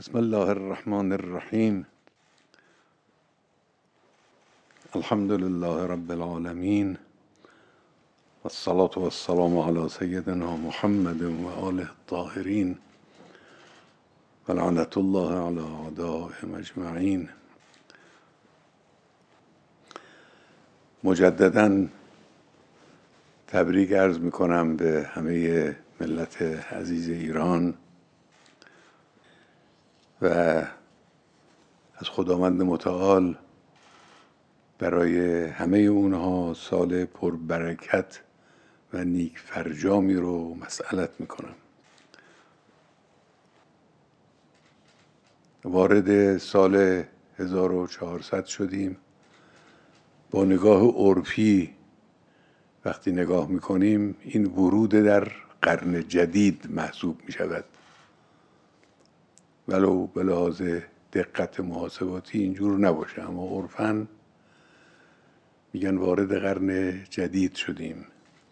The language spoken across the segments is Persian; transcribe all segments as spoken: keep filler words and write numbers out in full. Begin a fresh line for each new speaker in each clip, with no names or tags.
بسم الله الرحمن الرحیم. الحمد لله رب العالمین و الصلاة و السلام علی سیدنا محمد و آله الطاهرین و لعنت الله علی اعدائهم اجمعین. مجددا تبریک عرض می کنم به همه ملت عزیز ایران و از خداوند متعال برای همه اونها سال پربرکت و نیک فرجامی رو مسئلت می کنم. وارد سال هزار و چهارصد شدیم. با نگاه عرفی وقتی نگاه می کنیم این ورود در قرن جدید محسوب می شود، ولو به لحاظ دقت محاسباتی اینجور نباشه، اما عرفاً میگن وارد قرن جدید شدیم.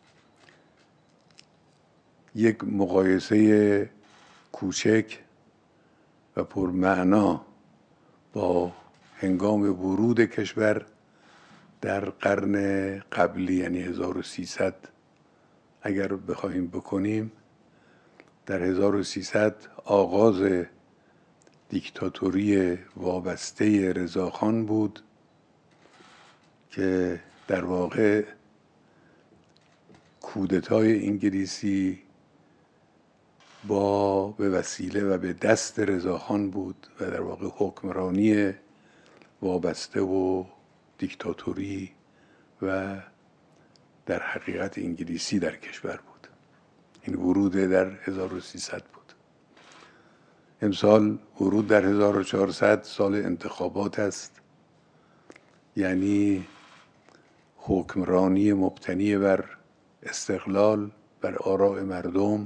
یک مقایسه کوچک و پرمعنا با هنگام ورود کشور در قرن قبلی یعنی هزار و سیصد اگر بخواهیم بکنیم، در هزار و سیصد آغاز دیکتاتوری وابسته رضاخان بود که در واقع کودتای انگلیسی با به وسیله و به دست رضاخان بود و در واقع حکمرانی وابسته و دیکتاتوری و در حقیقت انگلیسی در کشور بود. این ورود در هزار و سیصد بود. امسال ورود در هزار و چهارصد سال انتخابات است، یعنی حکمرانی مبتنی بر استقلال، بر آراء مردم،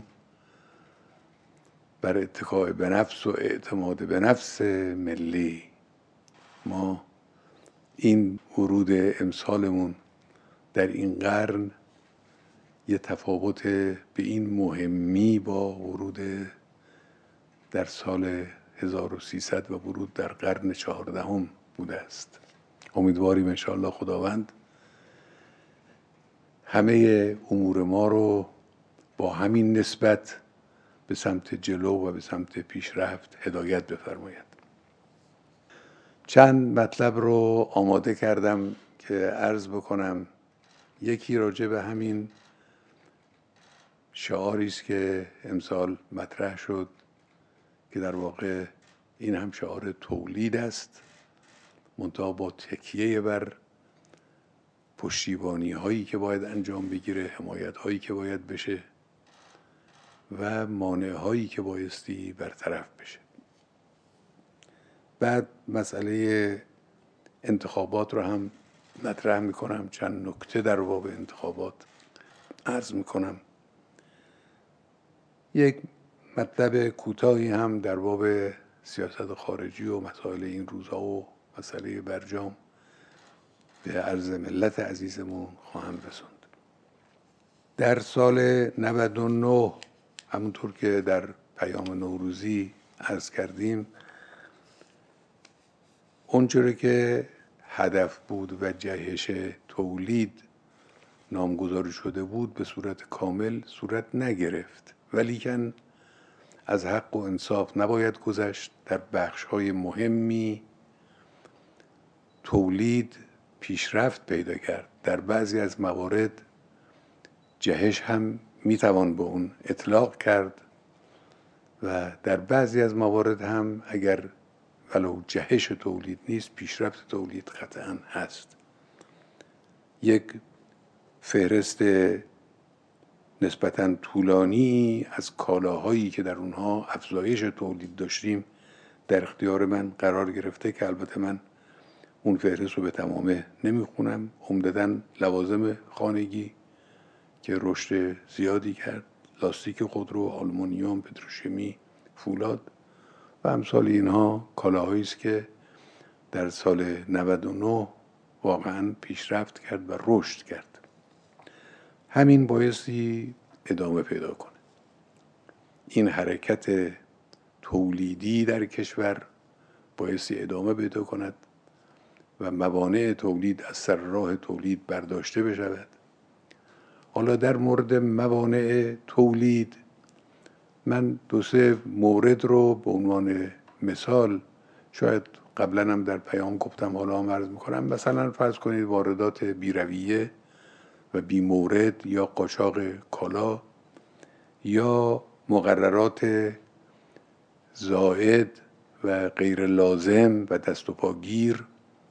بر اتکاء به نفس و اعتماد به نفس ملی. ما این ورود امسالمون در این قرن یه تفاوت به این مهمی با ورود در سال هزار و سیصد و ورود در قرن چهاردهم بوده است. امیدواریم انشاءالله خداوند همه امور ما رو با همین نسبت به سمت جلو و به سمت پیشرفت هدایت بفرماید. چند مطلب رو آماده کردم که عرض بکنم. یکی راجع به همین شعاری است که امسال مطرح شد که در واقع این هم شعار تولید است، منتها با تکیه بر پشتیبانی هایی که باید انجام بگیره، حمایت هایی که باید بشه و مانع هایی که بایستی برطرف بشه. بعد مسئله انتخابات رو هم مطرح میکنم، چند نکته در باب انتخابات عرض میکنم. یک مطلب کوتاهی هم در باب سیاست خارجی و مسائل این روزها و مسئله برجام به عرض ملت عزیزمون خواهم رسوند. در سال نود و نه همونطور که در پیام نوروزی عرض کردیم، اونجوری که هدف بود و جهش تولید نامگذاری شده بود به صورت کامل صورت نگرفت، ولیکن از حق و انصاف نباید گذشت. در بخش‌های مهمی تولید پیشرفت پیدا کرد. در بعضی از موارد جهش هم میتوان به اون اطلاق کرد و در بعضی از موارد هم اگر ولو جهش تولید نیست، پیشرفت تولید قطعاً هست. یک فهرست نسبتاً طولانی از کالاهایی که در اونها افزایش تولید داشتیم در اختیار من قرار گرفته که البته من اون فهرست رو به تمامه نمیخونم. عمدتاً لوازم خانگی که رشد زیادی کرد، لاستیک خودرو، آلومینیوم، پتروشیمی، فولاد و امثال اینها کالاهایی است که در سال نود و نه واقعاً پیشرفت کرد و رشد کرد. همین بایستی ادامه پیدا کنه. این حرکت تولیدی در کشور بایستی ادامه پیدا کند و موانع تولید از سر راه تولید برداشته بشود. حالا در مورد موانع تولید من دو سه مورد رو به عنوان مثال، شاید قبلا هم در پیام گفتم، حالا هم عرض میکنم. مثلا فرض کنید واردات بی‌رویه و بی مورد یا قاچاق کالا یا مقررات زائد و غیر لازم و دست و پاگیر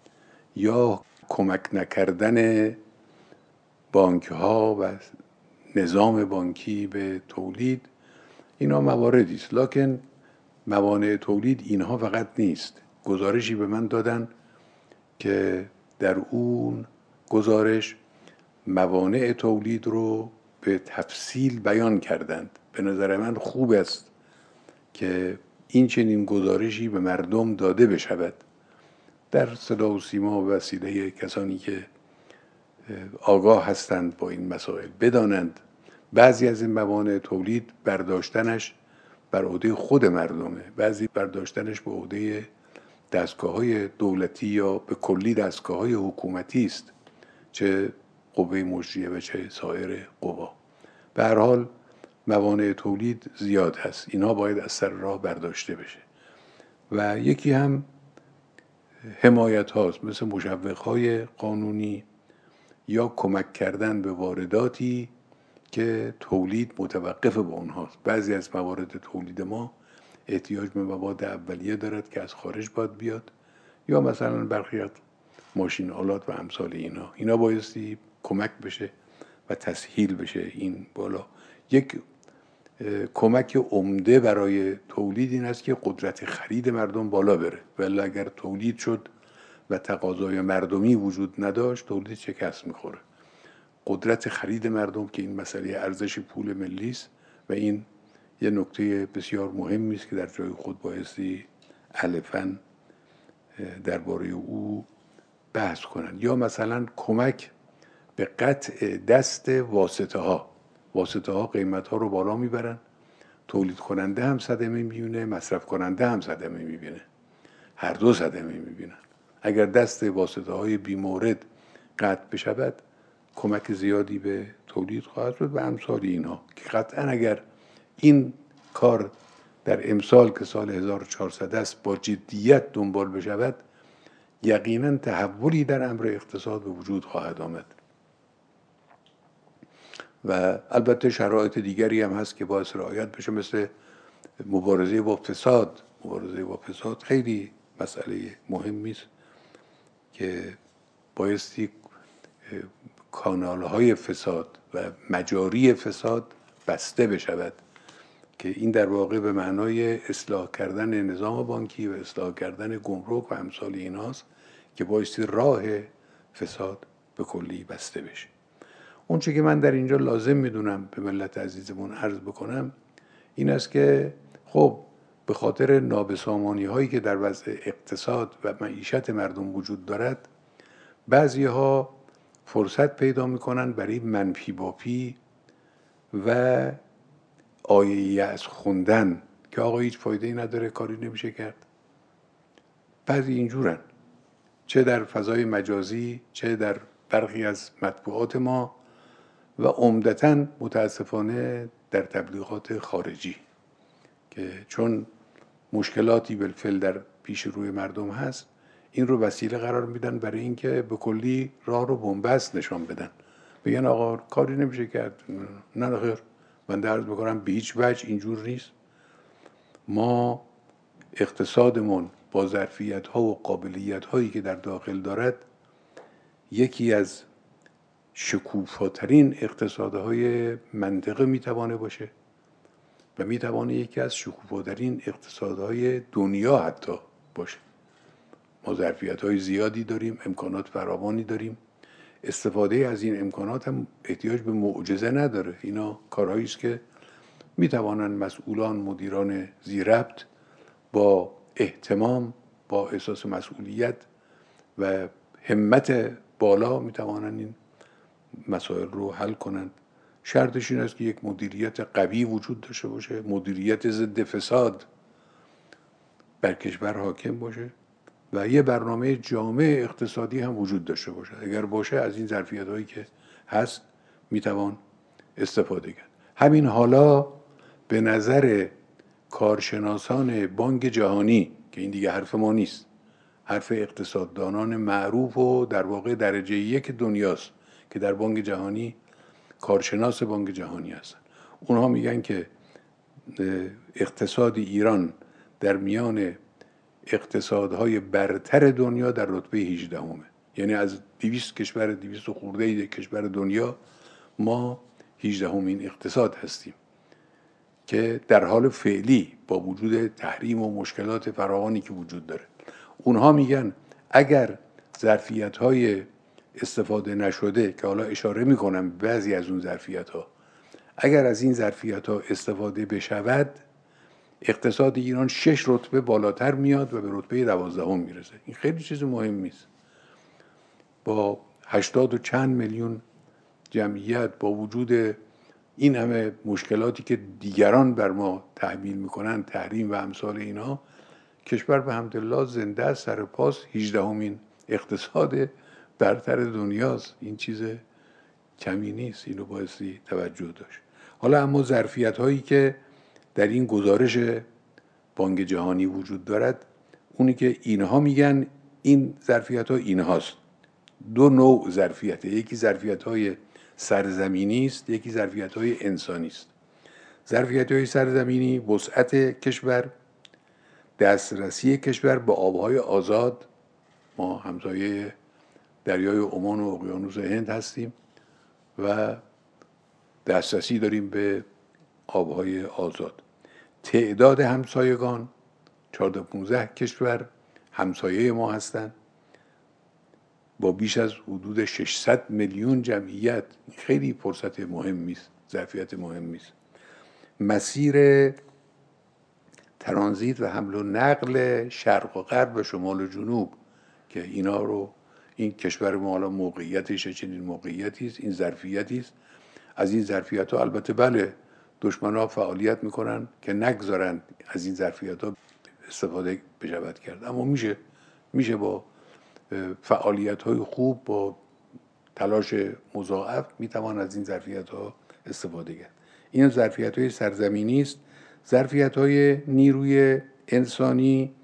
یا کمک نکردن بانک ها و نظام بانکی به تولید. اینا مواردی است، لکن موانع تولید اینها فقط نیست. گزارشی به من دادن که در اون گزارش موانع تولید رو به تفصیل بیان کردند. به نظر من خوب است که این چنین گزارشی به مردم داده بشود در صدا و سیما و وسیله کسانی که آگاه هستند با این مسائل، بدانند بعضی از این موانع تولید برداشتنش بر عهده خود مردمه، بعضی برداشتنش به عهده دستگاه‌های دولتی یا به کلی دستگاه‌های حکومتی است، چه قوه مجریه و چه سایر قوا. به هر حال موانع تولید زیاد هست، اینا باید از سر راه برداشته بشه. و یکی هم حمایت هاست، مثل مشوق های قانونی یا کمک کردن به وارداتی که تولید متوقف به اونهاست. بعضی از موارد تولید ما احتیاج به مواد اولیه دارد که از خارج باید بیاد، یا مثلا برخی از ماشین آلات و امثال اینا اینا بایستی کمک بشه و تسهیل بشه. این بالا یک کمک عمده برای تولید این است که قدرت خرید مردم بالا بره، ولی اگر تولید شد و تقاضای مردمی وجود نداشت، تولید شکست میخوره. قدرت خرید مردم که این مسئله ارزش پول ملی است و این یه نکته بسیار مهمی است که در جای خود بایستی الفاً درباره او بحث کنند. یا مثلا کمک به قطع دست واسطه ها. واسطه ها قیمت ها رو بالا میبرن، تولید کننده هم صدمه میبینه، مصرف کننده هم صدمه میبینه، هر دو صدمه میبینن. اگر دست واسطه های بی مورد قطع بشود، کمک زیادی به تولید خواهد شد و امثال اینها که قطعا اگر این کار در امسال که سال هزار و چهارصد است با جدیت دنبال بشود، یقینا تحولی در امر اقتصاد به وجود خواهد آمد. و البته شرایط دیگری هم هست که باعث رعایت بشه، مثل مبارزه با فساد. مبارزه با فساد خیلی مسئله مهمی است که بایستی کانال‌های فساد و مجاری فساد بسته بشود، که این در واقع به معنای اصلاح کردن نظام بانکی و اصلاح کردن گمرک و امثال ایناست که بایستی راه فساد به کلی بسته بشه. اون چیزی که من در اینجا لازم میدونم به ملت عزیزمون عرض بکنم این است که خب به خاطر نابسامانی هایی که در وضع اقتصاد و معیشت مردم وجود دارد، بعضی ها فرصت پیدا میکنن برای منفی باپی و آیه یأس خوندن که آقا هیچ فایده‌ای نداره، کاری نمیشه کرد. بعضی اینجورن، چه در فضای مجازی چه در برخی از مطبوعات ما و عمدتاً متاسفانه در تبلیغات خارجی، که چون مشکلاتی بالفعل در پیش روی مردم هست، این رو وسیله قرار میدن برای اینکه به کلی راه رو بنبست نشان بدن، بگن آقا کاری نمیشه کرد. نه خیر، من عرض میکنم به هیچ وجه اینجور نیست. ما اقتصادمون با ظرفیت ها و قابلیت هایی که در داخل دارد، یکی از شکوفاترین اقتصادهای منطقه میتوانه باشه و میتوانه یکی از شکوفاترین اقتصادهای دنیا حتی باشه. ما ظرفیت‌های زیادی داریم، امکانات فراوانی داریم. استفاده از این امکانات هم احتیاج به معجزه نداره. اینا کارهایی است که میتوانند مسئولان، مدیران ذی‌ربط با اهتمام، با احساس مسئولیت و همت بالا میتوانند این مسائل رو حل کنند. شرطش این است که یک مدیریت قوی وجود داشته باشه، مدیریت ضد فساد. بر کشور حاکم باشه و یه برنامه جامع اقتصادی هم وجود داشته باشه. اگر باشه از این ظرفیت هایی که هست میتوان استفاده کرد. همین حالا به نظر کارشناسان بانک جهانی که این دیگه حرف ما نیست، حرف اقتصاددانان معروف و در واقع درجه یک دنیاست که در بانک جهانی کارشناس بانک جهانی هستن، اونها میگن که اقتصاد ایران در میان اقتصادهای برتر دنیا در رتبه هجدهمه. یعنی از دویست کشور دویست خورده کشور دنیا ما هجدهمین اقتصاد هستیم که در حال فعلی با وجود تحریم و مشکلات فراوانی که وجود داره. اونها میگن اگر ظرفیت‌های استفاده نشده که حالا اشاره میکنم بعضی از اون ظرفیت‌ها، اگر از این ظرفیت‌ها استفاده بشود اقتصاد ایران شش رتبه بالاتر میاد و به رتبه دوازدهم میرسه. این خیلی چیز مهمی است. با هشتاد و چند میلیون جمعیت، با وجود این همه مشکلاتی که دیگران بر ما تحمیل میکنن، تحریم و امثال اینا، کشور به حمدالله زنده است، سر پاس، هجدهمین اقتصاد برتر دنیاست. این چیز کمی نیست، اینو بایستی توجه داشت. حالا اما ظرفیت هایی که در این گزارش بانک جهانی وجود دارد، اونی که اینها میگن این ظرفیت ها اینهاست. دو نوع ظرفیت، یکی ظرفیت های سرزمینی است، یکی ظرفیت های انسانی است. ظرفیت های سرزمینی وسعت کشور، دسترسی کشور به آبهای آزاد، ما همسایه دریای عمان و اقیانوس هند هستیم و دسترسی داریم به آبهای آزاد. تعداد همسایگان چهارده پانزده کشور همسایه ما هستند با بیش از حدود ششصد میلیون جمعیت. خیلی فرصت مهمی است، ظرفیت مهمی است. مسیر ترانزیت و حمل و نقل شرق و غرب و شمال و جنوب که اینا رو، این کشور ما حالا موقعیتش چنین موقعیتی است، این ظرفیتی است. از این ظرفیت ها البته بله دشمن ها فعالیت میکنن که نگذارن از این ظرفیت ها استفاده بشود کرد، اما میشه میشه با فعالیت های خوب، با تلاش مضاعف میتوان از این ظرفیت ها استفاده کرد. این ظرفیت های سرزمینی است. ظرفیت های نیروی انسانی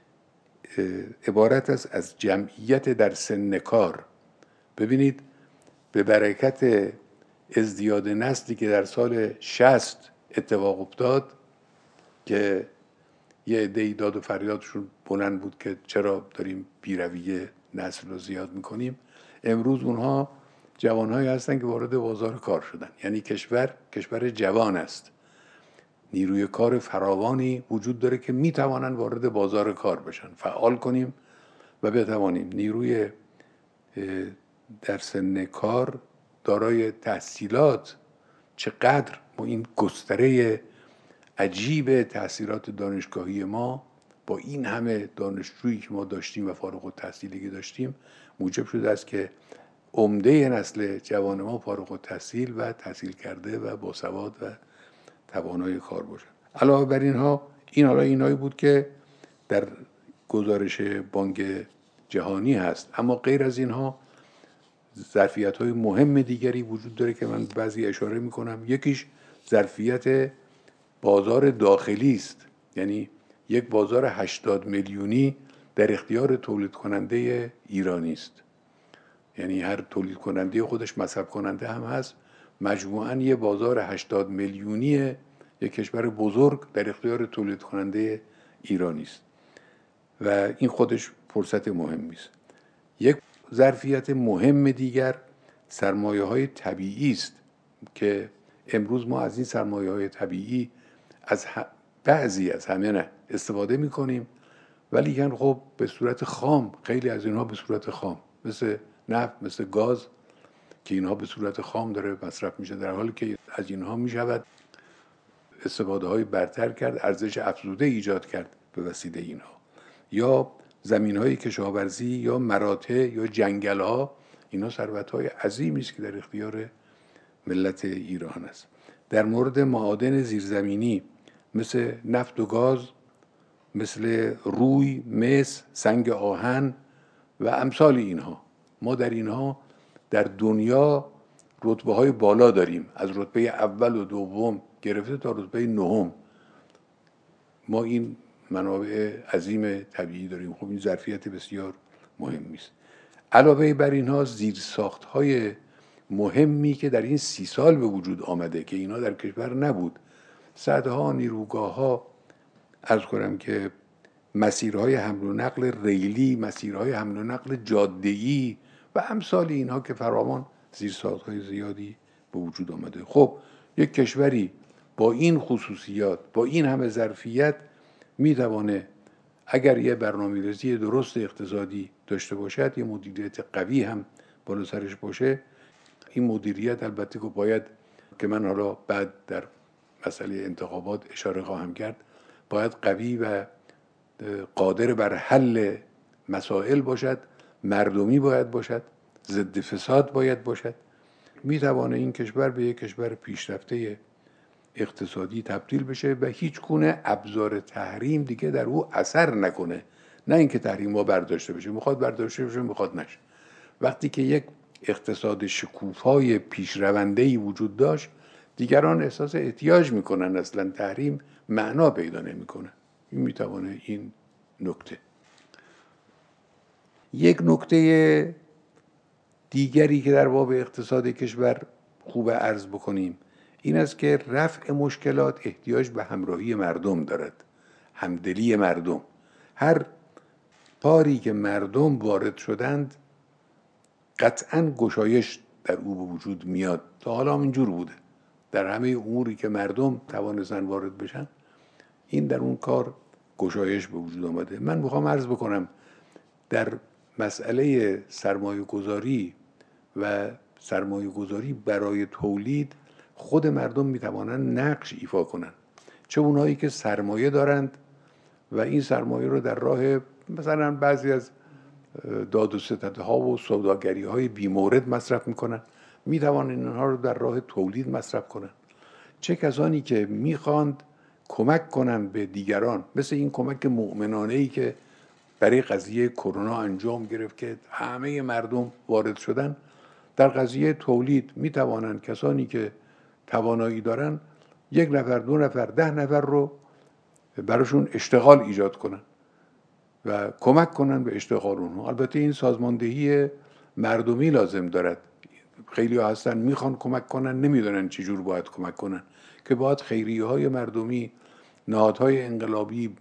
عبارت است از جمعیت در سن کار. ببینید به برکت ازدیاد نسلی که در سال شصت اتفاق افتاد که یه عده‌ای داد و فریادشون بلند بود که چرا داریم بیرویه نسل رو زیاد میکنیم، امروز اونها جوانهایی هستن که وارد بازار کار شدن. یعنی کشور کشور جوان است، نیروی کار فراوانی وجود داره که میتوانن وارد بازار کار بشن، فعال کنیم و بتوانیم نیروی در سن کار دارای تحصیلات، چقدر با این گستره عجیب تحصیلات دانشگاهی ما، با این همه دانشجویی که ما داشتیم و فارغ التحصیلی که داشتیم، موجب شده است که عمده نسل جوان ما فارغ التحصیل و تحصیل کرده و باسواد و توانای کار باشن. علاوه بر اینها، این حالا اینایی بود که در گزارش بانک جهانی هست، اما غیر از اینها ظرفیت‌های مهم دیگری وجود داره که من بعضی اشاره میکنم. یکیش ظرفیت بازار داخلی است، یعنی یک بازار هشتاد میلیونی در اختیار تولید کننده ایرانی است. یعنی هر تولید کننده خودش مصرف کننده هم هست، مجموعاً یه بازار هشتاد میلیونی یک کشور بزرگ در اختیار تولید کننده ایرانی است و این خودش فرصت مهمی است. یک ظرفیت مهم دیگر سرمایه‌های طبیعی است که امروز ما از این سرمایه‌های طبیعی از بعضی از همه نه استفاده می‌کنیم، ولی خب به صورت خام، خیلی از اینها به صورت خام، مثل نفت، مثل گاز که اینها به صورت خام داره مصرف میشه، در حالی که از اینها میشود استفاده های برتر کرد، ارزش افزوده ایجاد کرد به وسیله اینها. یا زمین های کشاورزی یا مراتع یا جنگل ها، اینا ثروت های عظیمی است که در اختیار ملت ایران است. در مورد معادن زیرزمینی مثل نفت و گاز مثل روی، مس، سنگ آهن و امثال اینها. ما در اینها در دنیا رتبه های بالا داریم، از رتبه اول و دوم گرفته تا رتبه نهم. ما این منابع عظیم طبیعی داریم. خب این ظرفیت بسیار مهمی است. علاوه بر اینها زیرساخت های مهمی که در این سی سال به وجود آمده که اینا در کشور نبود، صدها نیروگاه ها، عرض کنم که مسیرهای حمل و نقل ریلی، مسیرهای حمل و نقل جاده‌ای و امثال اینها که فراوان زیرساخت‌های زیادی به وجود آمده. خب یک کشوری با این خصوصیات، با این همه ظرفیت میتوانه اگر یه برنامه‌ریزی درست اقتصادی داشته باشد، یه مدیریت قوی هم بالا سرش باشه. این مدیریت البته که باید، که من حالا بعد در مسئله انتخابات اشاره خواهم کرد، باید قوی و قادر بر حل مسائل باشد، مردمی باید باشد، ضد فساد باید باشد. میتوانه این کشور به یک کشور پیشرفته اقتصادی تبدیل بشه و هیچ گونه ابزار تحریم دیگه در او اثر نکنه. نه اینکه تحریم ها برداشته بشه، میخواد برداشته بشه، میخواد نشه. وقتی که یک اقتصاد شکوفای پیشرونده‌ای وجود داشت، دیگران احساس احتیاج میکنن، اصلا تحریم معنا پیدا نمیکنه. این میتوانه این نکته. یک نکته دیگری که در باب اقتصاد کشور خوب عرض بکنیم این است که رفع مشکلات احتیاج به همراهی مردم دارد، همدلی مردم. هر کاری که مردم وارد شدند قطعاً گشایش در او به وجود میاد. تا حالا هم اینجور بوده، در همه اموری که مردم توانستن وارد بشن، این در اون کار گشایش به وجود آمده. من میخوام عرض بکنم در مسئله سرمایه گذاری و سرمایه گذاری برای تولید، خود مردم میتوانند نقش ایفا کنند. چه اونایی که سرمایه دارند و این سرمایه رو در راه مثلا بعضی از داد و ستدها و سوداگری های بیمورد مصرف میکنن، میتوانند اینها رو در راه تولید مصرف کنند. چه کسانی که میخواند کمک کنند به دیگران، مثل این کمک مؤمنانه ای که برای قضیه کرونا انجام گرفت که همه مردم وارد شدن در قضیه تولید، میتوانند کسانی که توانایی دارن یک نفر، دو نفر، ده نفر رو براشون اشتغال ایجاد کنن و کمک کنن به اشتغال اونها. البته این سازماندهی مردمی لازم دارد. خیلی ها هستن میخوان کمک کنن، نمیدونن چی جور باید کمک کنن، که باید خیریه های مردمی، نهادهای انقلابی،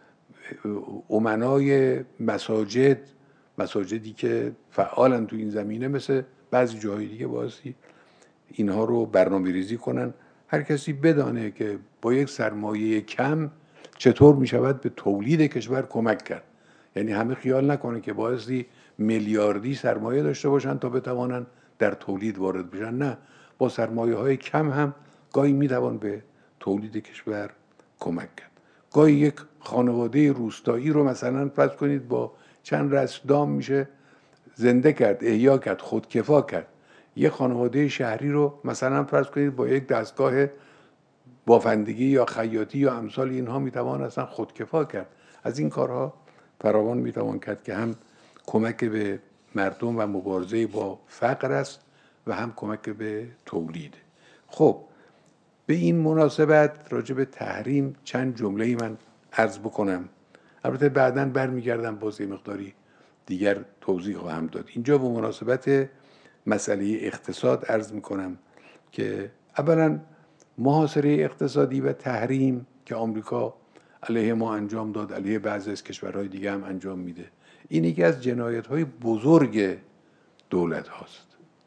امنای مساجد، مساجدی که فعالن تو این زمینه، مثل بعضی جاهای دیگه بازی اینها رو برنامه ریزی کنن. هر کسی بدانه که با یک سرمایه کم چطور می شود به تولید کشور کمک کرد. یعنی همه خیال نکنه که بایستی میلیاردی سرمایه داشته باشن تا بتوانن در تولید وارد بشن. نه، با سرمایه های کم هم گاهی می توان به تولید کشور کمک کرد. گاهی یک خانواده روستایی رو مثلا فرض کنید با چند رأس دام میشه زنده کرد، احیا کرد، خودکفا کرد. یک خانواده شهری رو مثلا فرض کنید با یک دستگاه بافندگی یا خیاطی یا امثال اینها میتوان اصلا خودکفا کرد. از این کارها فراوان میتوان کرد که هم کمک به مردم و مبارزه با فقر است و هم کمک به تولید. خب به این مناسبت راجع به تحریم چند جمله‌ای من عرض بکنم. البته بعداً برمیگردم باز یه مقداری دیگر توضیح خواهم داد. اینجا به مناسبت مسئله اقتصاد عرض میکنم که اولا محاصره اقتصادی و تحریم که آمریکا علیه ما انجام داد، علیه بعضی از کشورهای دیگه هم انجام میده، این یکی از جنایت‌های بزرگ دولت هاست.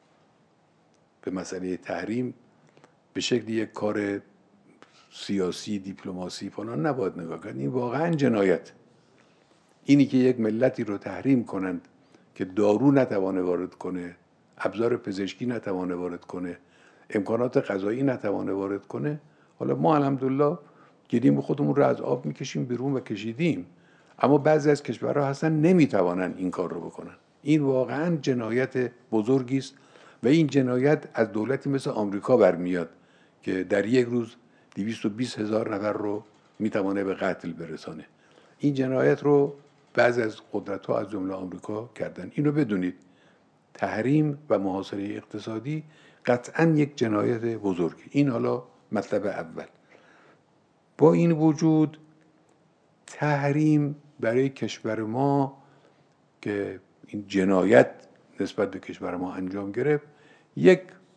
به مسئله تحریم به شکل یک کار سیاسی، دیپلماسی فلان نباید نگاه کرد. این واقعا جنایت. اینی که یک ملتی رو تحریم کنند که دارو نتوانه وارد کنه، ابزار پزشکی نتوانه وارد کنه، امکانات غذایی نتوانه وارد کنه. حالا ما الحمدلله گیریم خودمون رو از آب میکشیم بیرون و کشیدیم، اما بعضی از کشورها هستن نمیتوانن این کار رو بکنن. این واقعا جنایت بزرگی است و این جنایت از دولتی مثل آمریکا برمیاد که در یک روز دویست و بیست هزار نفر رو میتوانه به قتل برسانه. این جنایت رو بعضی از قدرت‌ها از جمله آمریکا کردن. اینو بدونید، تحریم و محاصره اقتصادی قطعاً یک جنایت بزرگه. این حالا مطلب اول. با این وجود تحریم برای کشور ما که این جنایت نسبت به کشور ما انجام گرفت یک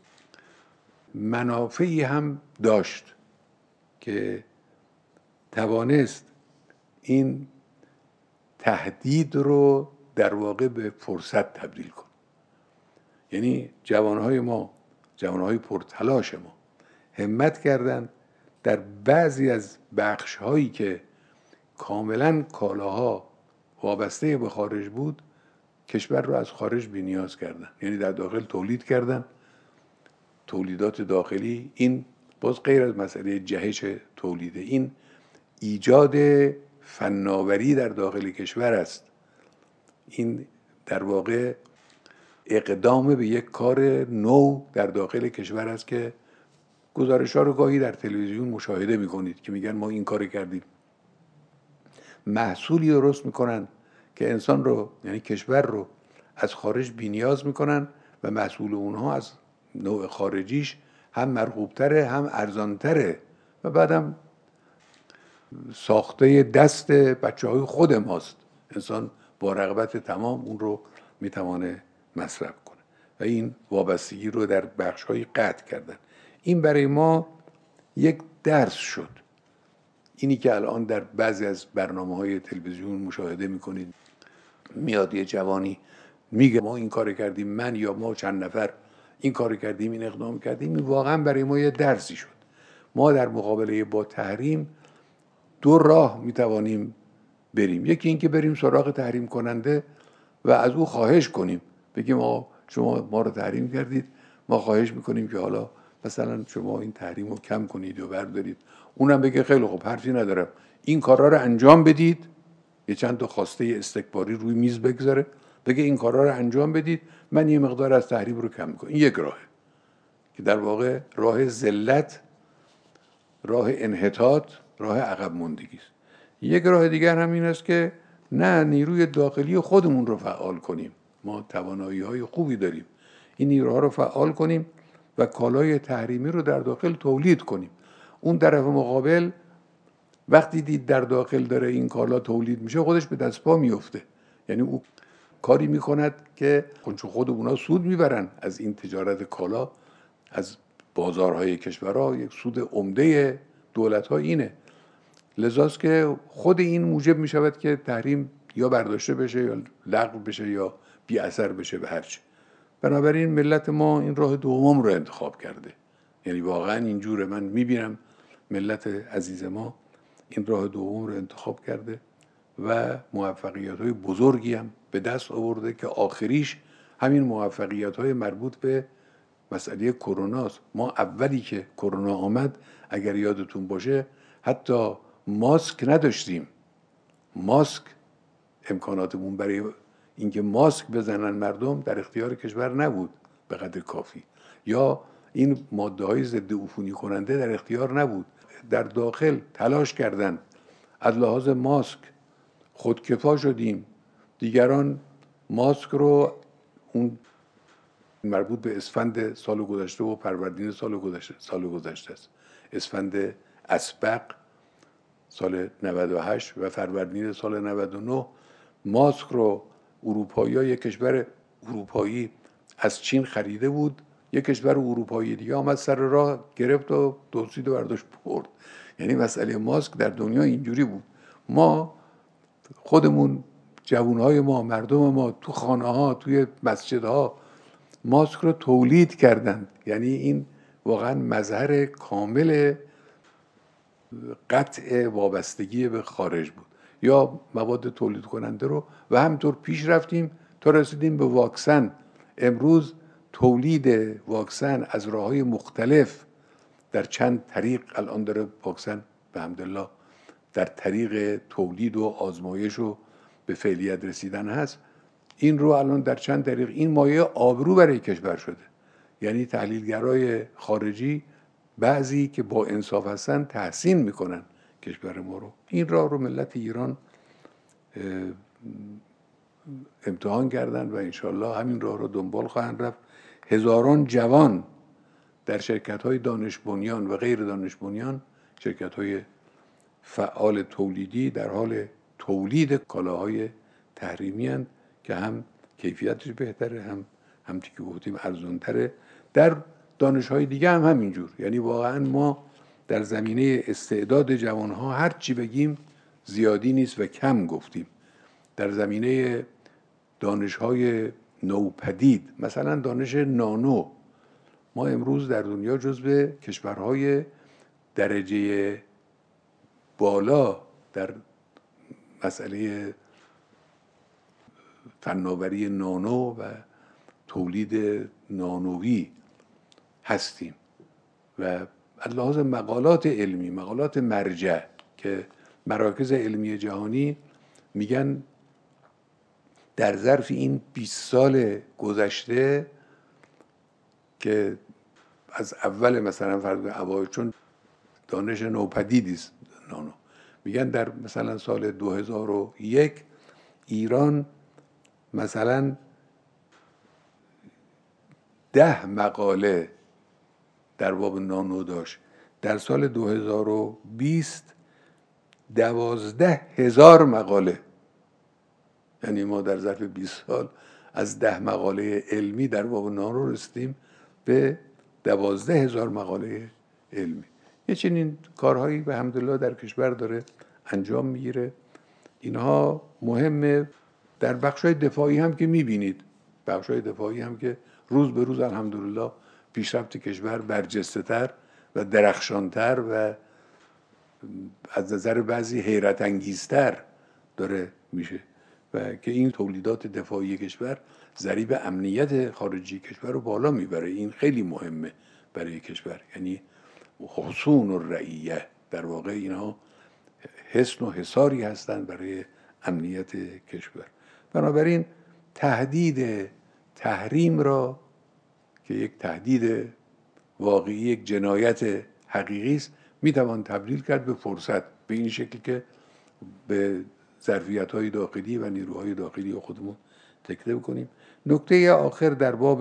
منافعی هم داشت که توانست این تهدید رو در واقع به فرصت تبدیل کنه. یعنی جوانهای ما، جوانهای پرتلاش ما همت کردند در بعضی از بخش‌هایی که کاملا کالاها وابسته به خارج بود، کشور رو از خارج بی نیاز کردن. یعنی در داخل تولید کردن، تولیدات داخلی. این باز غیر از مسئله جهش تولیده، این ایجاد فناوری در داخل کشور است. این در واقع اقدام به یک کار نو در داخل کشور است که گزارش‌ها رو گاهی در تلویزیون مشاهده می‌کنید که میگن ما این کار کردیم. محصولی درست میکنن که انسان رو، یعنی کشور رو، از خارج بی نیاز میکنن و محصول اونها از نوع خارجیش هم مرغوبتره هم ارزانتره و بعدم ساخته دست بچه های خود ماست. انسان با رغبت تمام اون رو میتوانه مصرف کنه و این وابستگی رو در بخش های قطع کردن. این برای ما یک درس شد. اینی که الان در بعضی از برنامه‌های تلویزیون مشاهده می‌کنید، میاد یه جوانی میگه ما این کار کردیم، من یا ما چند نفر این کار کردیم، این اقدام کردیم، این واقعا برای ما یه درسی شد. ما در مقابله با تحریم دو راه میتوانیم بریم. یکی این که بریم سراغ تحریم کننده و از او خواهش کنیم، بگیم آقا شما ما رو تحریم کردید، ما خواهش میکنیم که حالا مثلا شما این تحریم رو کم کنید و بردارید. اونم بگه خیلی خوب، حرفی ندارم، این کارا رو انجام بدید. یه چند تا خواسته استکباری روی میز بگذاره، بگه این کارا رو انجام بدید، من یه مقدار از تحریم رو کم میکنم. این یک راهه که در واقع راه ذلت، راه انحطاط، راه عقب ماندگی است. یک راه دیگر هم این است که نه، نیروی داخلی خودمون رو فعال کنیم. ما توانایی‌های خوبی داریم، این نیروها رو فعال کنیم و کالای تحریمی رو در داخل تولید کنیم. اون طرف مقابل وقتی دید در داخل داره این کالا تولید میشه، خودش به دست پا میفته. یعنی او کاری میکند که چون خود اونا سود میبرن از این تجارت کالا، از بازارهای کشورها یک سود عمده دولت‌ها اینه. لذاست که خود این موجب میشود که تحریم یا برداشته بشه یا لغو بشه یا بی اثر بشه به هرچه. بنابراین ملت ما این راه دوم رو انتخاب کرده. یعنی واقعا اینجوره، من میبینم ملت عزیز ما این راه دوم رو انتخاب کرده و موفقیت‌های بزرگی هم به دست آورده که آخریش همین موفقیت‌های مربوط به مسئله کرونا است. ما اولی که کرونا آمد، اگر یادتون باشه، حتی ماسک نداشتیم. ماسک، امکاناتمون برای اینکه ماسک بزنن مردم در اختیار کشور نبود به قدر کافی، یا این ماده‌های ضد عفونی کننده در اختیار نبود. در داخل تلاش کردن، از لحاظ ماسک خودکفا شدیم. دیگران ماسک رو، اون مربوط به اسفند سال گذشته و فروردین سال گذشته سال گذشته است، اسفند اسبق سال نود و هشت و فروردین سال نود و نه، ماسک رو اروپایی ها، یک کشور اروپایی از چین خریده بود، یک کشور اروپایی دیگه آمد سر راه گرفت و دزدید و برداشت برد. یعنی مسئله ماسک در دنیا اینجوری بود. ما خودمون، جوانهای ما، مردم ما تو خانه ها، توی مسجدها ماسک رو تولید کردند. یعنی این واقعا مظهر کامل قطع وابستگی به خارج بود. یا مواد تولید کننده رو و همینطور پیش رفتیم تا رسیدیم به واکسن. امروز تولید واکسن از راه‌های مختلف در چند طریق الان داره واکسن به حمدالله در طریق تولید و آزمایش و به فعلیت رسیدن هست. این رو الان در چند طریق، این مایه آبرو برای کشور شده. یعنی تحلیلگرای خارجی بعضی که با انصاف هستن تحسین میکنن کشور ما رو. این راه رو ملت ایران امتحان کردن و انشالله همین راه رو دنبال خواهند رفت. هزاران جوان در شرکت‌های دانش بنیان و غیر دانش بنیان، شرکت‌های فعال تولیدی در حال تولید کالاهای تحریمی هستند که هم کیفیتش بهتره، هم هم که گفتیم ارزان‌تره. در دانش‌های دیگه هم همینجور. یعنی واقعا ما در زمینه استعداد جوان‌ها هر چی بگیم زیادی نیست و کم گفتیم. در زمینه دانش‌های نوپدید، مثلا دانش نانو، ما امروز در دنیا جزو کشورهای درجه بالا در مسئله فناوری نانو و تولید نانویی هستیم و از لحاظ مقالات علمی، مقالات مرجع که مراکز علمی جهانی میگن در ظرف این بیست سال گذشته که از اول مثلا فرض اوایل، چون دانش نوپدیدی است نانو، میگن در مثلا سال دو هزار و یک ایران مثلا ده مقاله در باب نانو داشت. در سال دو هزار و بیست دوازده هزار مقاله. یعنی ما در ظرف بیست سال از ده مقاله علمی در باب نانو رسیدیم به دوازده هزار مقاله علمی. یه چنین کارهایی به حمدالله در کشور داره انجام میگیره. اینها مهمه. در بخشای دفاعی هم که میبینید، بخشای دفاعی هم که روز به روز الحمدلله پیشرفت کشور برجسته تر و درخشانتر و از نظر بعضی حیرت انگیزتر داره میشه و که این تولیدات دفاعی کشور ضریب امنیت خارجی کشور رو بالا میبره. این خیلی مهمه برای کشور. یعنی حصون الرعیه، در واقع اینها حصن و حصاری هستند برای امنیت کشور. بنابراین تهدید تحریم را که یک تهدید واقعی، یک جنایت حقیقی است، میتوان تبدیل کرد به فرصت، به این شکل که به ظرفیت‌های داخلی و نیروهای داخلی خودمون تکیه بکنیم. نکته آخر در باب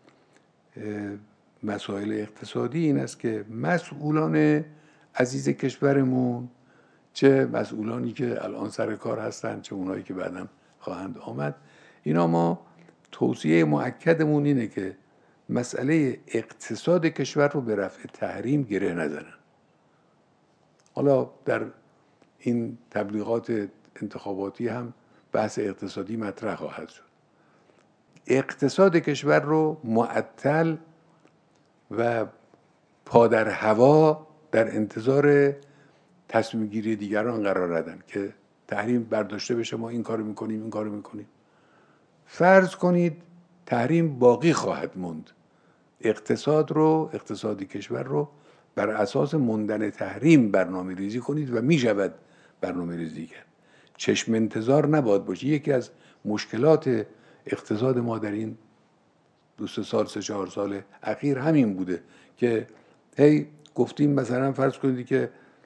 مسائل اقتصادی این است که مسئولان عزیز کشورمون، چه مسئولانی که الان سر کار هستند چه اونایی که بعداً خواهند آمد، اینا ما توصیه مؤکدمون اینه که مسئله اقتصاد کشور رو به رفع تحریم گره نزنن. حالا در این تبلیغات انتخاباتی هم بحث اقتصادی مطرح خواهد شد. اقتصاد کشور رو معطل و پا در هوا در انتظار تصمیم گیری دیگران قرار ندن که تحریم برداشته بشه، ما این کارو میکنیم این کارو میکنیم. فرض کنید تحریم باقی خواهد موند، اقتصاد رو اقتصادی کشور رو بر اساس موندن تحریم برنامه ریزی کنید و می شود برنامه ریزی کرد. چشم انتظار نباید باشه. یکی از مشکلات اقتصاد ما در این دو سه سال سه چهار سال اخیر همین بوده که هی گفتیم مثلا فرض کنید که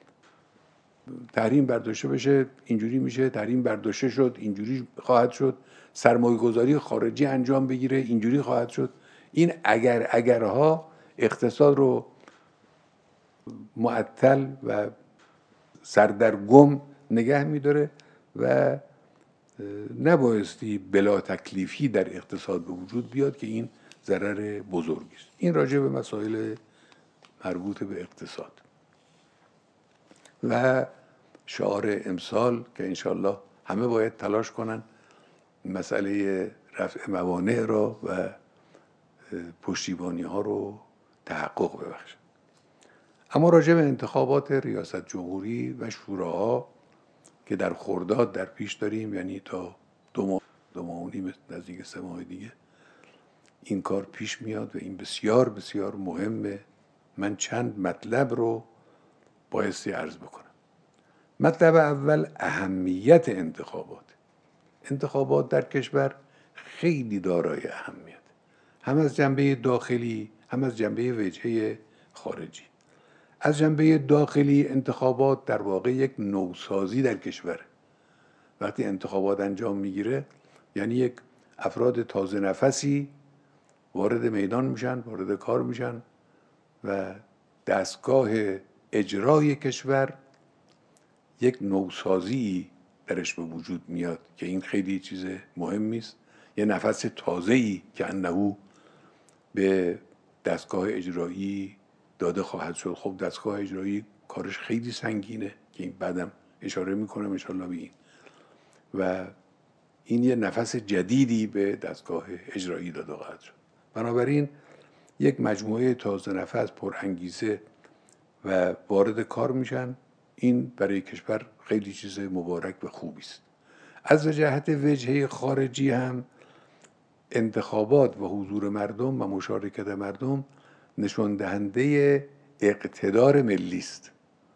تحریم برداشته بشه اینجوری میشه، تحریم برداشته شد اینجوری خواهد شد، سرمایه گذاری خارجی انجام بگیره اینجوری خواهد شد. این اگر اگرها اقتصاد رو معطل و سردرگم نگه میداره و نبایستی بلا تکلیفی در اقتصاد به وجود بیاد که این ضرر بزرگی است. این راجع به مسائل مربوط به اقتصاد و شعار امسال که انشالله همه باید تلاش کنن مسئله رفع موانع را و پشتیبانی ها رو تحقق ببخشن. اما راجع به انتخابات ریاست جمهوری و شوراها که در خرداد در پیش داریم، یعنی تا دو ماه دو ماه و نیم نزدیک سه ماه دیگه این کار پیش میاد و این بسیار بسیار مهمه. من چند مطلب رو بایستی عرض بکنم. مطلب اول اهمیت انتخابات. انتخابات در کشور خیلی دارای اهمیت، هم از جنبه داخلی هم از جنبه وجهه خارجی. از جنبه داخلی انتخابات در واقع یک نوسازی در کشور. وقتی انتخابات انجام میگیره یعنی یک افراد تازه نفسی وارد میدان میشن، وارد کار میشن و دستگاه اجرای کشور یک نوسازی درش به وجود میاد که این خیلی چیز مهمی است. یه نفس تازه‌ای که انه به دستگاه اجرایی داده خواهد شد. خب دستگاه اجرایی کارش خیلی سنگینه که این بعدم اشاره میکنم ان شاءالله به این، و این یه نفس جدیدی به دستگاه اجرایی داده خواهد شد. بنابراین یک مجموعه تازه نفس پر انگیزه و وارد کار میشن. این برای کشور خیلی چیز مبارک و خوبی است. از جهت وجهه خارجی هم انتخابات و حضور مردم و مشارکت مردم نشان دهنده اقتدار ملی است،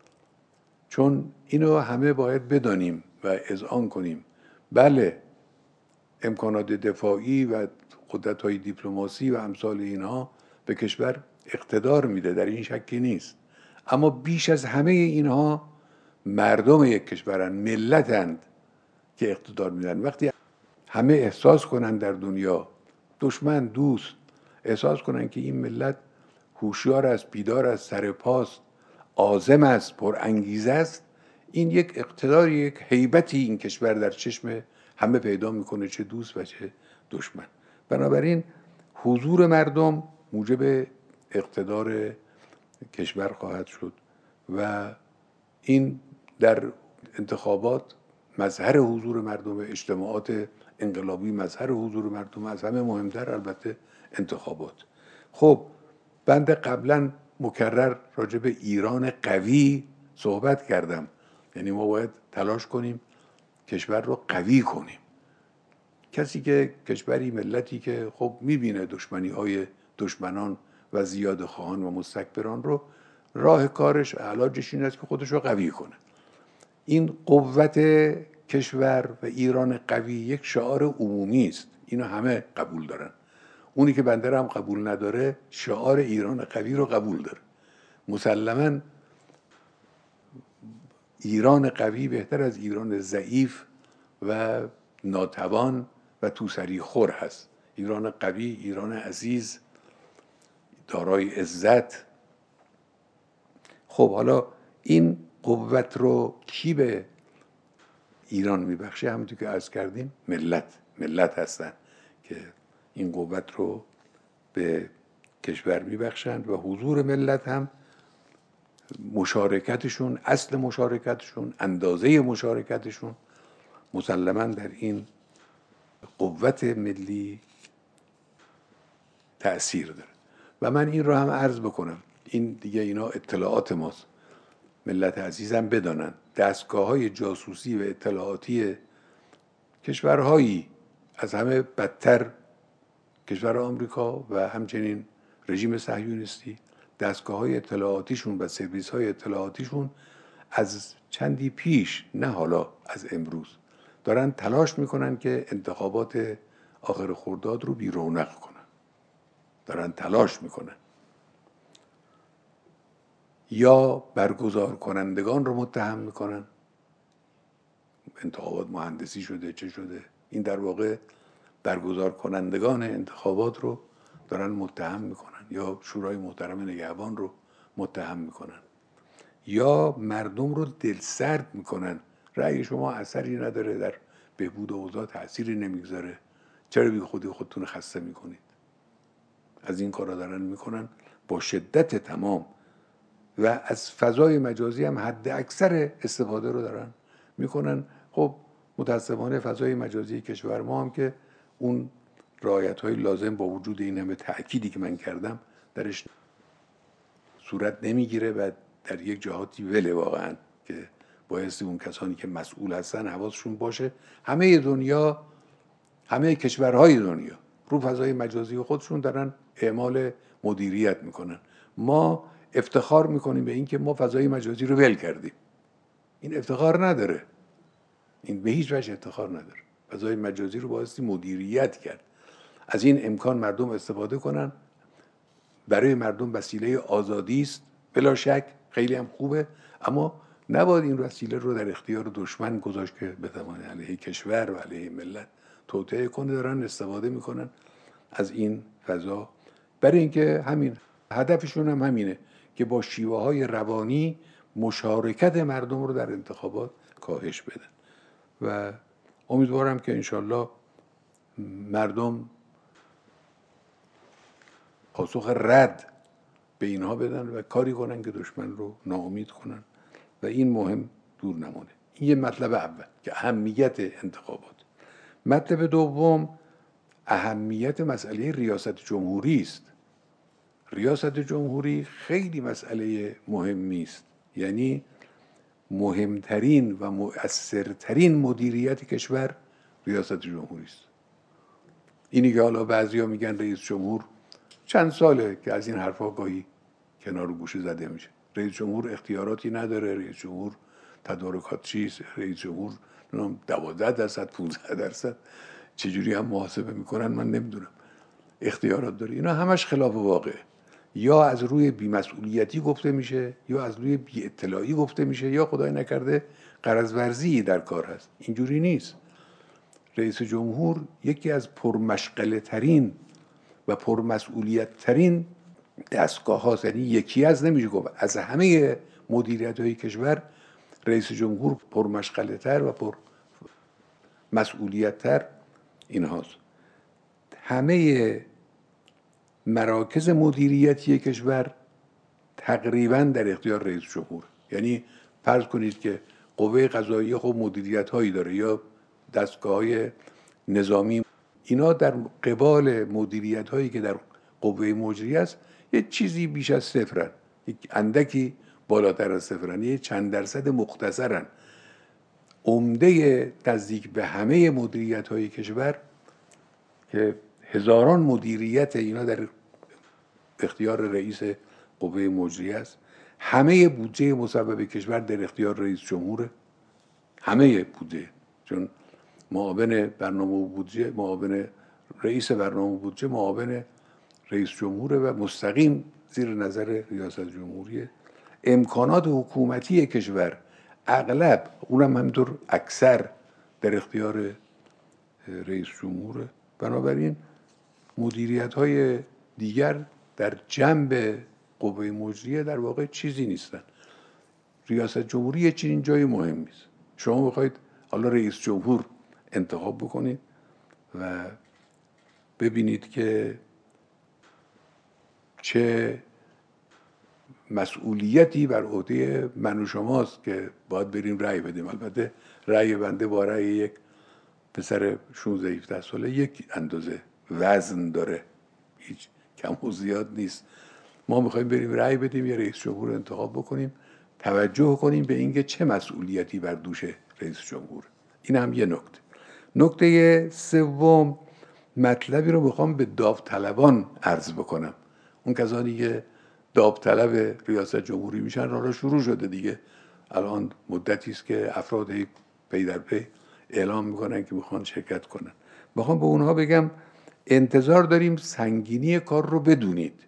چون اینو همه باید بدانیم و اذعان کنیم. بله، امکانات دفاعی و قدرت‌های دیپلماسی و امثال اینها به کشور اقتدار میده، در این شکی نیست، اما بیش از همه اینها مردم یک کشورن، ملتند که اقتدار میدن. وقتی همه احساس کنن در دنیا، دشمن دوست، احساس کنن که این ملت هوشیار است، بیدار است، سرپاست، عازم است، پر انگیزه است، این یک اقتدار، یک هیبتی این کشور در چشم همه پیدا میکنه، چه دوست و چه دشمن. بنابراین حضور مردم موجب اقتدار کشور خواهد شد و این در انتخابات مظهر حضور مردم، اجتماعات انقلابی مظهر حضور مردم، از همه مهمتر البته انتخابات. خب بنده قبلا مکرر راجع به ایران قوی صحبت کردم، یعنی ما باید تلاش کنیم کشور رو قوی کنیم. کسی که کشوری، ملتی که خب میبینه دشمنی های دشمنان و زیاده خواهان و مستکبران رو، راه کارش، علاجش این است که خودش رو قوی کنه. این قوت کشور و ایران قوی یک شعار عمومی است، اینو همه قبول دارن. اونی که بنده هم قبول نداره شعار ایران قوی رو قبول داره. مسلماً ایران قوی بهتر از ایران ضعیف و ناتوان و توسری خور هست. ایران قوی، ایران عزیز، دارای عزت. خب حالا این قوت رو کی به ایران میبخشه؟ همونطور که عرض کردیم ملت ملت هستن که این قوت رو به کشور میبخشند و حضور ملت هم مشارکتشون، اصل مشارکتشون، اندازه مشارکتشون مسلماً در این قوت ملی تأثیر داره. و من این رو هم عرض بکنم، این دیگه اینا اطلاعات ماست، ملت عزیزم بدانن دستگاه‌های جاسوسی و اطلاعاتی کشورهایی، از همه بدتر کشور آمریکا و همچنین رژیم صهیونیستی، دستگاه‌های اطلاعاتیشون و سرویس‌های اطلاعاتیشون از چندی پیش، نه حالا از امروز، دارن تلاش میکنن که انتخابات آخر خرداد رو بی رونق کنن. دارن تلاش میکنن یا برگزار کنندگان رو متهم میکنن، انتخابات مهندسی شده چه شده. این در واقع برگزار کنندگان انتخابات رو دارن متهم میکنن، یا شورای محترم نگهبان رو متهم میکنن، یا مردم رو دلسرد میکنن. رأی شما اثری نداره، در بهبود اوضاع تأثیری نمیگذاره، چرا بی خودی خودتون خسته میکنید؟ از این کارا دارن میکنن با شدت تمام و از فضای مجازی هم حد اکثر استفاده رو دارن میکنن. خب متاسفانه فضای مجازی کشور ما هم که اون رعایت های لازم با وجود این همه تأکیدی که من کردم درش صورت نمیگیره و در یک جهاتی وله واقعا که بایستی اون کسانی که مسئول هستن حواسشون باشه. همه دنیا، همه کشورهای دنیا رو فضای مجازی خودشون دارن اعمال مدیریت میکنن. ما افتخار میکنیم به این که ما فضای مجازی رو ول کردیم. این افتخار نداره، این به هیچ وجه افتخار نداره. فضای مجازی رو بایستی مدیریت کرد، از این امکان مردم استفاده کنن. برای مردم وسیله آزادی است بلا شک، خیلی هم خوبه، اما نباید این وسیله رو در اختیار دشمن گذاشت که بتوانه علیه کشور و علیه ملت توطئه کنه. دارن استفاده میکنن از این فضا برای اینکه همین هدفشون هم همینه که با شیوه های روانی مشارکت مردم رو در انتخابات کاهش بدن و امیدوارم که انشالله مردم پاسخ رد به اینها بدن و کاری کنن که دشمن رو ناامید کنن و این مهم دور نمونه. این یه مطلب اول که اهمیت انتخابات. مطلب دوم اهمیت مسئله ریاست جمهوری است. ریاست جمهوری خیلی مسئله مهمی است، یعنی مهمترین و مؤثرترین مدیریت کشور ریاست جمهوری است. اینی که حالا بعضیا میگن رئیس جمهور، چند ساله که از این حرفا گاهی کنار و گوشه زده میشه، رئیس جمهور اختیاراتی نداره، رئیس جمهور تدارکات چیست، رئیس جمهور دوازده درصد پانزده درصد چجوری هم محاسبه میکنن من نمیدونم اختیارات داره. اینا همش خلاف واقعه. یا از روی بی‌مسئولیتی گفته میشه یا از روی بی اطلاعی گفته میشه یا خدای نکرده غرض ورزی در کار هست. اینجوری نیست. رئیس جمهور یکی از پرمشغله ترین و پرمسئولیت ترین دستگاه هاست، یعنی یکی از نمیشه گفت از همه مدیریت های کشور رئیس جمهور پرمشغله تر و پر مسئولیت تر این هاست. همه مراکز مدیریتی کشور تقریبا در اختیار رئیس جمهور. یعنی فرض کنید که قوه قضاییه خب مدیریت هایی داره یا دستگاه های نظامی، اینا در قبال مدیریت هایی که در قوه مجریه است یه چیزی بیش از صفرن، یک اندکی بالاتر از صفرن، یه چند درصد مختصرن. عمده نزدیک به همه مدیریت های کشور که هزاران مدیریت اینا در اختیار رئیس قوه مجریه است، همه بودجه مصوب کشور در اختیار رئیس جمهوره، همه بودجه، چون معاون برنامه و بودجه، معاون رئیس برنامه و بودجه معاون رئیس جمهوره و مستقیم زیر نظر ریاست جمهوریه. امکانات حکومتی کشور اغلب، اونم همینطور اکثر، در اختیار رئیس جمهوره. بنابراین مدیریت های دیگر در جنب قوه مجریه در واقع چیزی نیستن. ریاست جمهوری یه چنین جای مهمی است. شما بخواید حالا رئیس جمهور انتخاب بکنید و ببینید که چه مسئولیتی بر عهده من و شماست که باید بریم رأی بدیم. البته رأی بنده با رأی یک پسر شانزده هفده ساله یک اندازه وزن داره، هیچ کم و زیاد نیست. ما میخوایم بریم رأی بدیم یه رئیس جمهور انتخاب بکنیم، توجه کنیم به اینکه چه مسئولیتی بر دوش رئیس جمهور. این هم یه نکته. نکته سوم، مطلبی رو میخوام به داوطلبان عرض بکنم. اون کسانی که داوطلب ریاست جمهوری میشن، راه شروع شده دیگه. الان مدتی است که افراد پی در پی اعلام میکنن که میخوان شرکت کنن. میخوام به اونها بگم انتظار داریم سنگینی کار رو بدونید.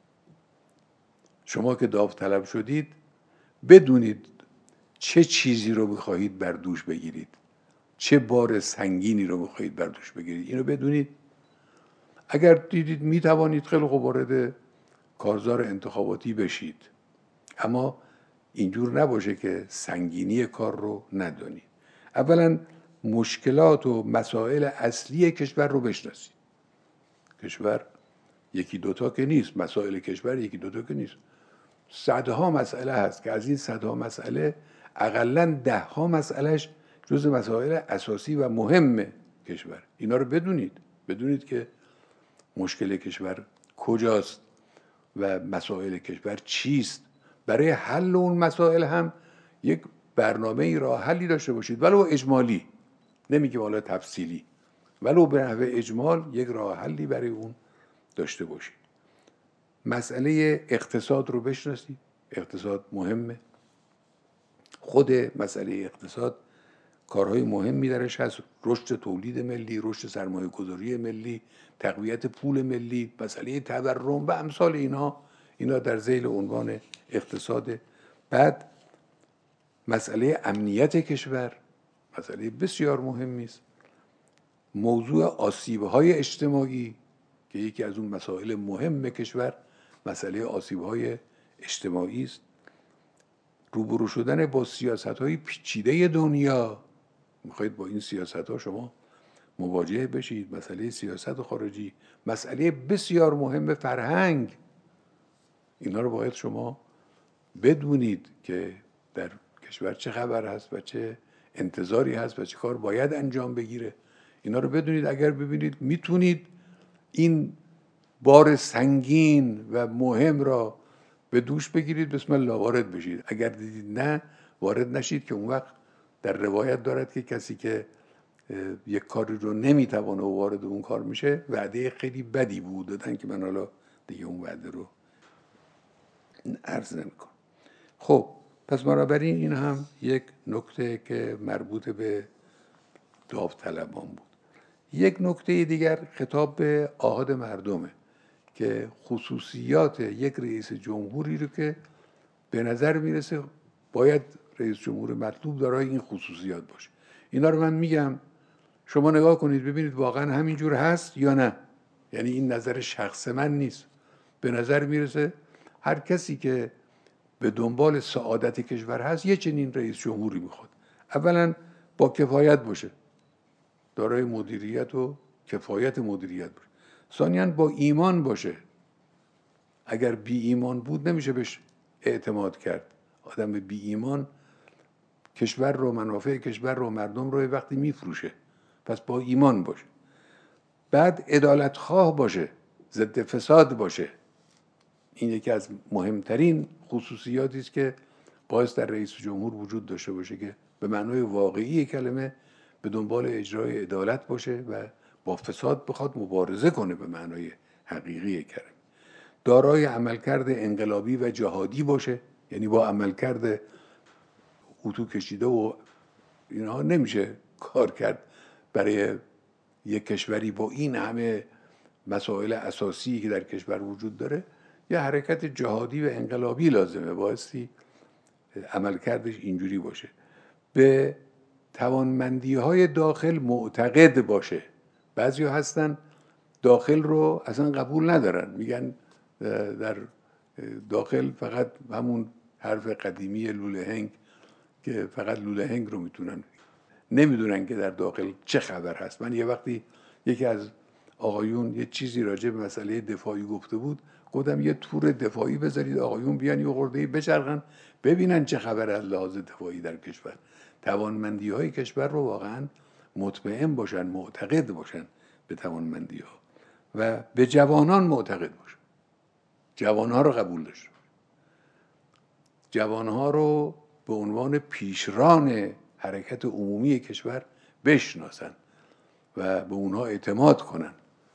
شما که داوطلب شدید بدونید چه چیزی رو میخواهید بر دوش بگیرید، چه بار سنگینی رو میخواهید بر دوش بگیرید. اینو بدونید. اگر دیدید میتوانید، خیلی خوب وارد کارزار انتخاباتی بشید، اما اینجور نباشه که سنگینی کار رو ندونید. اولا مشکلات و مسائل اصلی کشور رو بشناسید. کشور یکی دوتا که نیست، مسائل کشور یکی دوتا که نیست، صدها مسئله هست که از این صدها مسئله اقلاً ده ها مسئلهش جز مسائل اساسی و مهم کشور. اینا رو بدونید. بدونید که مشکل کشور کجاست و مسائل کشور چیست. برای حل اون مسائل هم یک برنامه راه حلی داشته باشید، ولو اجمالی، نمیگه والا تفصیلی، ولو به نحو اجمال یک راه حلی برای اون داشته باشید. مسئله اقتصاد رو بشناسید. اقتصاد مهمه. خود مسئله اقتصاد کارهای مهمی درش هست. رشد تولید ملی، رشد سرمایه گذاری ملی، تقویت پول ملی، مسئله تورم و امثال اینا اینا در ذیل عنوان اقتصاد. بعد مسئله امنیت کشور مسئله بسیار مهمی است. موضوع آسیب‌های اجتماعی که یکی از اون مسائل مهم کشور مسئله آسیب‌های اجتماعی است. روبرو شدن با سیاست‌های پیچیده دنیا، میخواید با این سیاست‌ها شما مواجه بشید، مسئله سیاست خارجی، مسئله بسیار مهم فرهنگ، اینا رو باید شما بدونید که در کشور چه خبر هست و چه انتظاری هست و چه کار باید انجام بگیره. اینا رو بدونید. اگر ببینید میتونید این بار سنگین و مهم را به دوش بگیرید، بسم الله وارد بشید. اگر دیدید نه وارد نشید، که اون وقت در روایت دارد که کسی که یک کاری رو نمیتوانه و وارد اون کار میشه وعده خیلی بدی بود دادن، که من حالا دیگه اون وعده رو عرض نمیکنم. خب پس بنابراین این هم یک نکته که مربوط به داوطلبان بود. یک نکته دیگر خطاب به آحاد مردمه که خصوصیات یک رئیس جمهوری رو که به نظر میرسه باید رئیس جمهور مطلوب دارای این خصوصیات باشه. اینا رو من میگم، شما نگاه کنید ببینید واقعا همینجور هست یا نه. یعنی این نظر شخص من نیست. به نظر میرسه هر کسی که به دنبال سعادت کشور هست یه چنین رئیس جمهوری میخواد. اولا با کفایت باشه، دارای مدیریت و کفایت مدیریت باشه. ثانیاً با ایمان باشه. اگر بی ایمان بود نمیشه بهش اعتماد کرد. آدم بی ایمان کشور رو، منافع کشور رو، مردم رو وقتی میفروشه. پس با ایمان باشه. بعد عدالت خواه باشه، ضد فساد باشه. این یکی از مهمترین خصوصیاتی است که باعث در رئیس جمهور وجود داشته باشه، که به معنای واقعی کلمه به دنبال اجرای عدالت باشه و با فساد بخواد مبارزه کنه به معنای حقیقی کلمه. دارای عملکرد انقلابی و جهادی باشه، یعنی با عملکرد اتو کشیده و اینها نمیشه کار کرد. برای یک کشوری با این همه مسائل اساسی که در کشور وجود داره یه حرکت جهادی و انقلابی لازمه، بایستی عملکردش اینجوری باشه. به توانمندی های داخل معتقد باشه. بعضی هستن داخل رو اصلا قبول ندارن، میگن در داخل فقط همون حرف قدیمی لوله هنگ که فقط لوله هنگ رو میتونن، نمیدونن که در داخل چه خبر هست. من یه وقتی یکی از آقایون یه چیزی راجع به مسئله دفاعی گفته بود، گفتم یه تور دفاعی بذارید آقایون بیان یه خرده‌ای بچرخن ببینن چه خبر از لحاظ دفاعی در کشور. توانمندی های کشور رو واقعا مطمئن باشن، معتقد باشن به توانمندی ها و به جوانان معتقد باشن. جوانها رو قبول داشته، جوانها رو به عنوان پیشران حرکت عمومی کشور بشناسن و به اونها اعتماد کنن.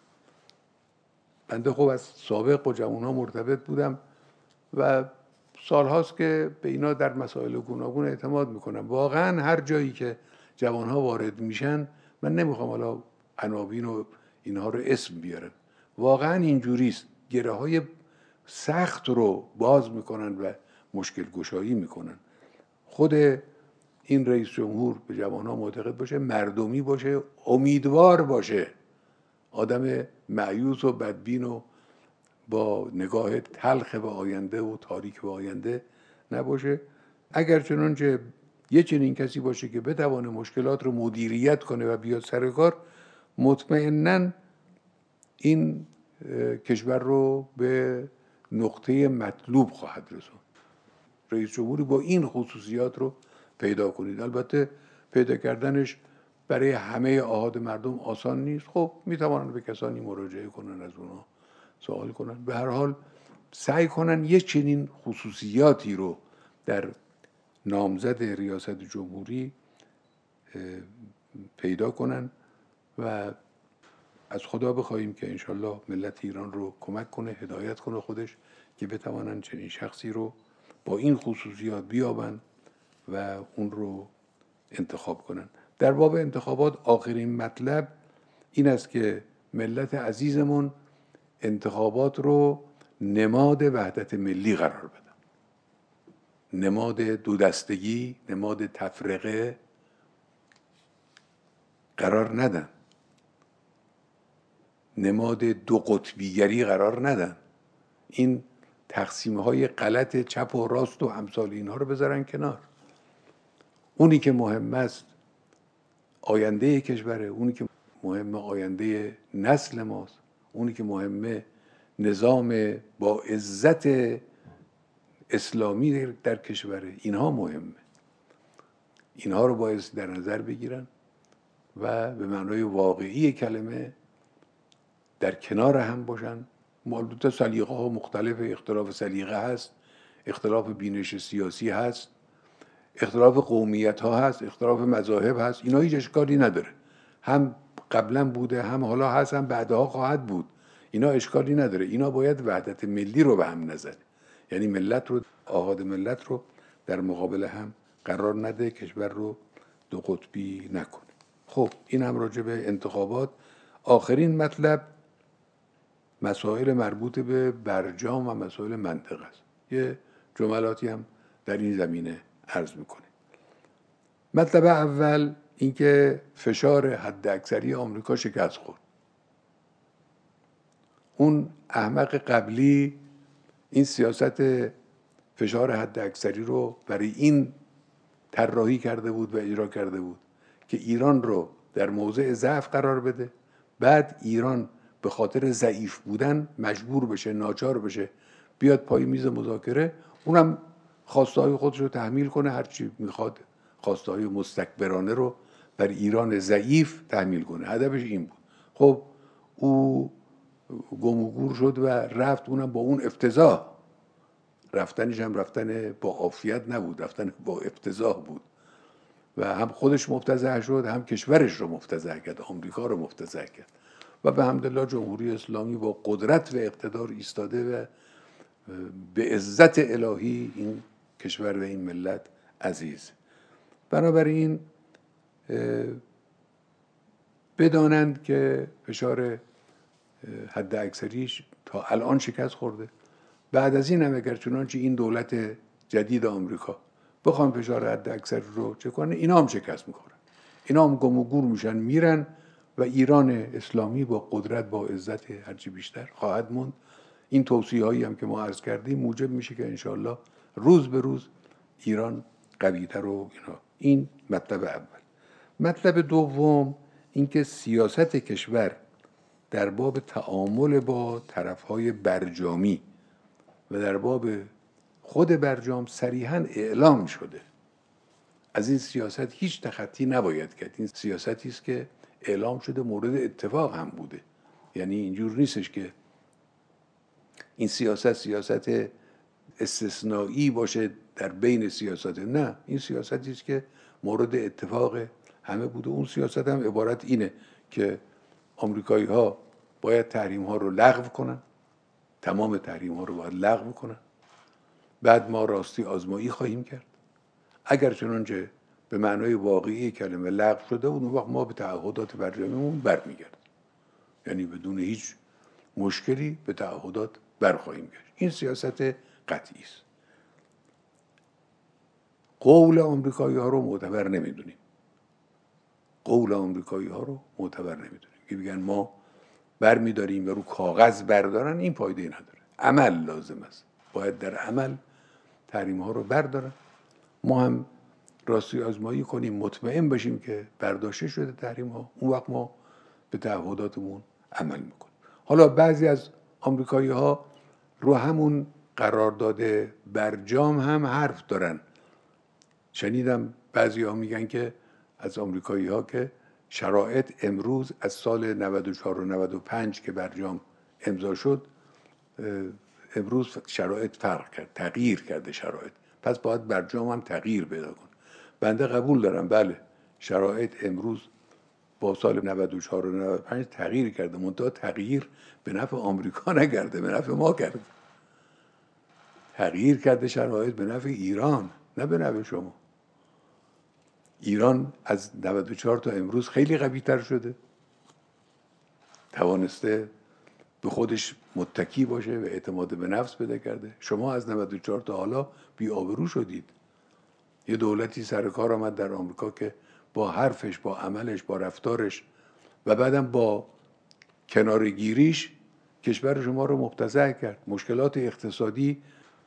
بنده خب از سابق با جوانها مرتبط بودم و سالهاست که به اینا در مسائل گوناگون اعتماد میکنم. واقعا هر جایی که جوانها وارد میشن، من نمیخوام حالا عناوین و اینها رو اسم بیارم، واقعا اینجوریست، گره های سخت رو باز میکنن و مشکل گشایی میکنن. خود این رئیس جمهور به جوانها معتقد باشه، مردمی باشه، امیدوار باشه، آدم مایوس و بدبین و با نگاه تلخ به آینده و تاریک به آینده نباشه. اگر چنانچه یه چنین کسی باشه که بتوانه مشکلات رو مدیریت کنه و بیاد سر کار، مطمئناً این کشور رو به نقطه مطلوب خواهد رسوند. رئیس جمهوری با این خصوصیات رو پیدا کنید. البته پیدا کردنش برای همه آحاد مردم آسان نیست. خب میتوانند به کسانی مراجعه کنن، از اونها سوال کنن. به هر حال سعی کنن یک چنین خصوصیاتی رو در نامزد ریاست جمهوری پیدا کنن و از خدا بخواهیم که انشالله ملت ایران رو کمک کنه، هدایت کنه خودش، که بتوانن چنین شخصی رو با این خصوصیات بیابن و اون رو انتخاب کنن. در باب انتخابات آخرین مطلب این است که ملت عزیزمون انتخابات رو نماد وحدت ملی قرار بدن. نماد دو دستگی، نماد تفرقه قرار ندن، نماد دو قطبیگری قرار ندن. این تقسیم های غلط چپ و راست و امثال اینها رو بذارن کنار. اونی که مهم است آینده کشوره، اونی که مهم آینده نسل ماست، اونی که مهمه نظام با عزت اسلامی در کشوره، اینها مهمه. اینها رو باید در نظر بگیرن و به معنای واقعی کلمه در کنار هم باشن. مالوت سلیقه ها مختلف، اختلاف سلیقه هست، اختلاف بینش سیاسی هست، اختلاف قومیت ها هست، اختلاف مذاهب هست، اینا هیچ اشکالی نداره. هم قبلا بوده، هم حالا هست، هم بعدها خواهد بود. اینا اشکالی نداره. اینا باید وحدت ملی رو به هم نزنه، یعنی ملت رو، آحاد ملت رو در مقابل هم قرار نده، کشور رو دو قطبی نکنه. خب این هم راجع به انتخابات. آخرین مطلب مسائل مربوط به برجام و مسائل منطقه است. یه جملاتی هم در این زمینه عرض میکنه. مطلب اول اینکه فشار حد اکثری آمریکا شکست خورد. اون احمق قبلی این سیاست فشار حد اکثری رو برای این طراحی کرده بود و اجرا کرده بود که ایران رو در موضع ضعف قرار بده، بعد ایران به خاطر ضعیف بودن مجبور بشه، ناچار بشه بیاد پای میز مذاکره، اونم خواسته های خودش رو تحمیل کنه، هرچی میخواد خواسته های مستکبرانه رو بر ایران ضعیف تحمیل کنه. هدفش این بود. خب او گم و گور شد و رفت، اونم با اون افتضاح. رفتنش هم رفتن با عافیت نبود، رفتن با افتضاح بود و هم خودش مفتضح شد، هم کشورش رو مفتضح کرد، آمریکا رو مفتضح کرد. و به حمدالله جمهوری اسلامی با قدرت و اقتدار ایستاده و به عزت الهی این کشور و این ملت عزیز. بنابراین بدانند که فشار حد اکثریش تا الان شکست خورده. بعد از این هم اگر چنانچه این دولت جدید آمریکا بخوان فشار حد اکثر رو چه کنه، اینا هم شکست میخورن، اینا هم گم و گور میشن، میرن و ایران اسلامی با قدرت، با عزت هرچی بیشتر خواهد موند. این توصیه هایی هم که ما عرض کردیم موجب میشه که انشاءالله روز به روز ایران قوی‌تر و اینا. این مطلب اول. مطلب دوم اینکه سیاست کشور در باب تعامل با طرفهای برجامی و در باب خود برجام صریحاً اعلام شده. از این سیاست هیچ تخطی نباید کرد. این سیاستی است که اعلام شده، مورد اتفاق هم بوده. یعنی اینجور نیستش که این سیاست سیاست استثنایی باشه در بین سیاست. نه، این سیاستی است که مورد اتفاق همه بوده. اون سیاست هم عبارت اینه که آمریکایی ها باید تحریم ها رو لغو کنن، تمام تحریم ها رو باید لغو کنن، بعد ما راستی آزمایی خواهیم کرد. اگر چنانچه به معنای واقعی کلمه لغو شده، اون وقت ما به تعهدات برجامیمون برمیگردیم، یعنی بدون هیچ مشکلی به تعهدات برخواهیم گشت. این سیاست قطعی است. قول آمریکایی ها رو معتبر نمیدونیم. قول آمریکایی ها رو معتبر نمیدونیم که بگن ما برمیداریم و رو کاغذ بردارن، این فایده نداره. عمل لازم است. باید در عمل تحریم ها رو بردارن، ما هم راستی آزمایی کنیم، مطمئن باشیم که برداشته شده تحریم ها، اون وقت ما به تعهداتمون عمل میکنیم. حالا بعضی از آمریکایی ها رو همون قرارداد برجام هم حرف دارن. شنیدم بعضی ها میگن که از آمریکایی ها که شرایط امروز از سال نود و چهار و نود و پنج که برجام امضا شد، امروز شرایط فرق کرد، تغییر کرده شرایط، پس باید برجام هم تغییر پیدا کنه. بنده قبول دارم، بله شرایط امروز با سال نود و چهار و نود و پنج تغییر کرده، منتها تغییر به نفع آمریکا نکرده، به نفع ما کرده. تغییر کرده شرایط به نفع ایران، نه به نفع شما. ایران از نود و چهار تا امروز خیلی قوی تر شده، توانسته به خودش متکی باشه و اعتماد به نفس پیدا کرده. شما از نود و چهار تا حالا بی آبرو شدید. یه دولتی سر کار آمد در آمریکا که با حرفش، با عملش، با رفتارش و بعدم با کنارگیریش کشور شما رو مبتذل کرد. مشکلات اقتصادی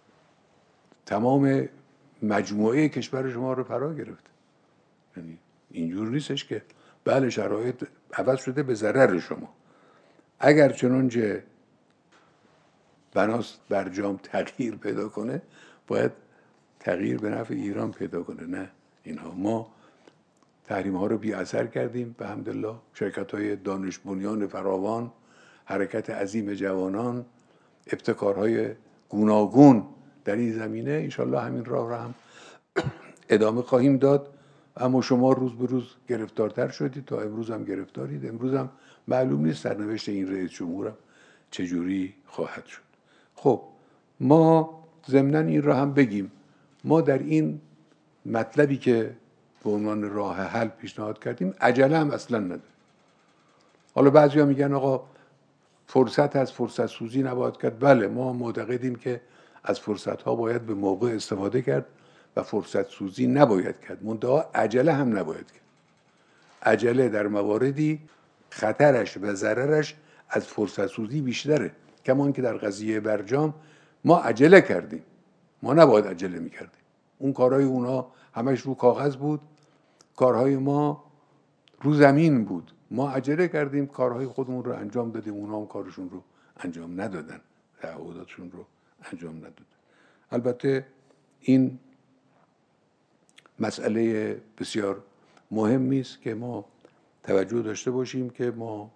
تمام مجموعه کشور شما رو فرا گرفت. یعنی اینجور نیستش که بله شرایط عوض شده به ضرر شما. اگر چنانچه بناست برجام تغییر پیدا کنه، باید تغییر به نفع ایران پیدا کنه. نه اینها ما تحریم ها رو بی اثر کردیم به حمدالله. شرکت های دانش بنیان فراوان، حرکت عظیم جوانان، ابتکارهای گوناگون در این زمینه، انشالله همین راه را هم ادامه خواهیم داد. اما شما روز به روز گرفتارتر شدید، تا امروز هم گرفتارید. امروز هم معلوم نیست سرنوشت این رئیس جمهورم چجوری خواهد شد. خب ما ضمناً این را هم بگیم، ما در این مطلبی که به عنوان راه حل پیشنهاد کردیم عجله هم اصلا نداره. حالا بعضیا میگن آقا فرصت از فرصت سوزی نباید کرد. بله ما معتقدیم که از فرصت ها باید به موقع استفاده کرد و فرصت سوزی نباید کرد، منتها عجله هم نباید کرد. عجله در مواردی خطرش و ضررش از فرصت سوزی بیشتره. کمان که در قضیه برجام ما عجله کردیم، ما نباید عجله میکردیم. اون کارهای اونا همش رو کاغذ بود، کارهای ما رو زمین بود. ما عجله کردیم، کارهای خودمون رو انجام دادیم، اونا هم کارشون رو انجام ندادن، تعهداتشون رو انجام ندادن. البته این مسئله بسیار مهمی است که ما توجه داشته باشیم که ما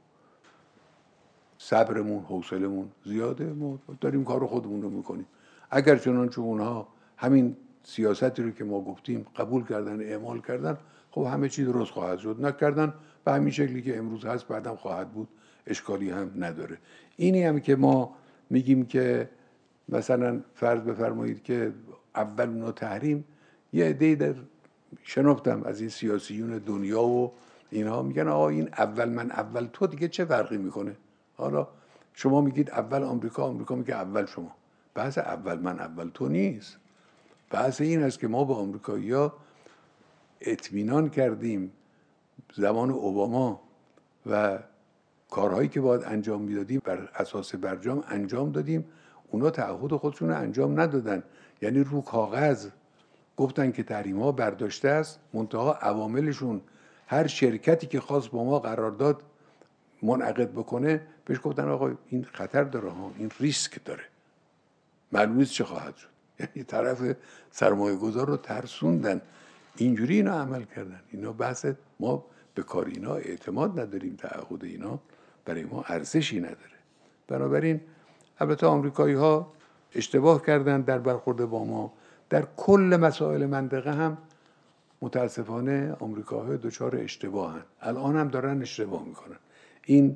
صبرمون، حوصلمون زیاده، ما داریم کار خودمون رو میکنیم. اگر چنانچه اونها همین سیاستی رو که ما گفتیم قبول کردن، اعمال کردن، خب همه چی درست خواهد شد. نکردن به همین شکلی که امروز هست بعدم خواهد بود، اشکالی هم نداره. اینی هم که ما میگیم که مثلا فرض بفرمایید که اول اونا تحریم، یه عده‌ای در شنفتم از این سیاسیون دنیا و اینها میگن آقا این اول من اول تو دیگه چه فرقی میکنه؟ حالا شما میگید اول آمریکا، آمریکا میگه اول شما. بحث اول من اول تو نیست. بحث این است که ما به آمریکایی‌ها اطمینان کردیم زمان اوباما و کارهایی که باید انجام میدادیم بر اساس برجام انجام دادیم. اونا تعهد خودشون رو انجام ندادن. یعنی رو کاغذ گفتن که تحریم ها برداشته است، منتها عواملشون هر شرکتی که خواست با ما قرارداد منعقد بکنه بهش گفتن آقا این خطر داره ها، این ریسک داره، معلوم نیست چه خواهد شد. یعنی طرف سرمایه گذار رو ترسوندن. اینجوری اینا عمل کردن. اینا بحث ما به کار اینا اعتماد نداریم، تعهد اینا برای ما ارزشی نداره. بنابراین البته آمریکایی ها اشتباه کردن در برخورد با ما. در کل مسائل منطقه هم متاسفانه آمریکاها دچار اشتباهن، الان هم دارن اشتباه میکنن. این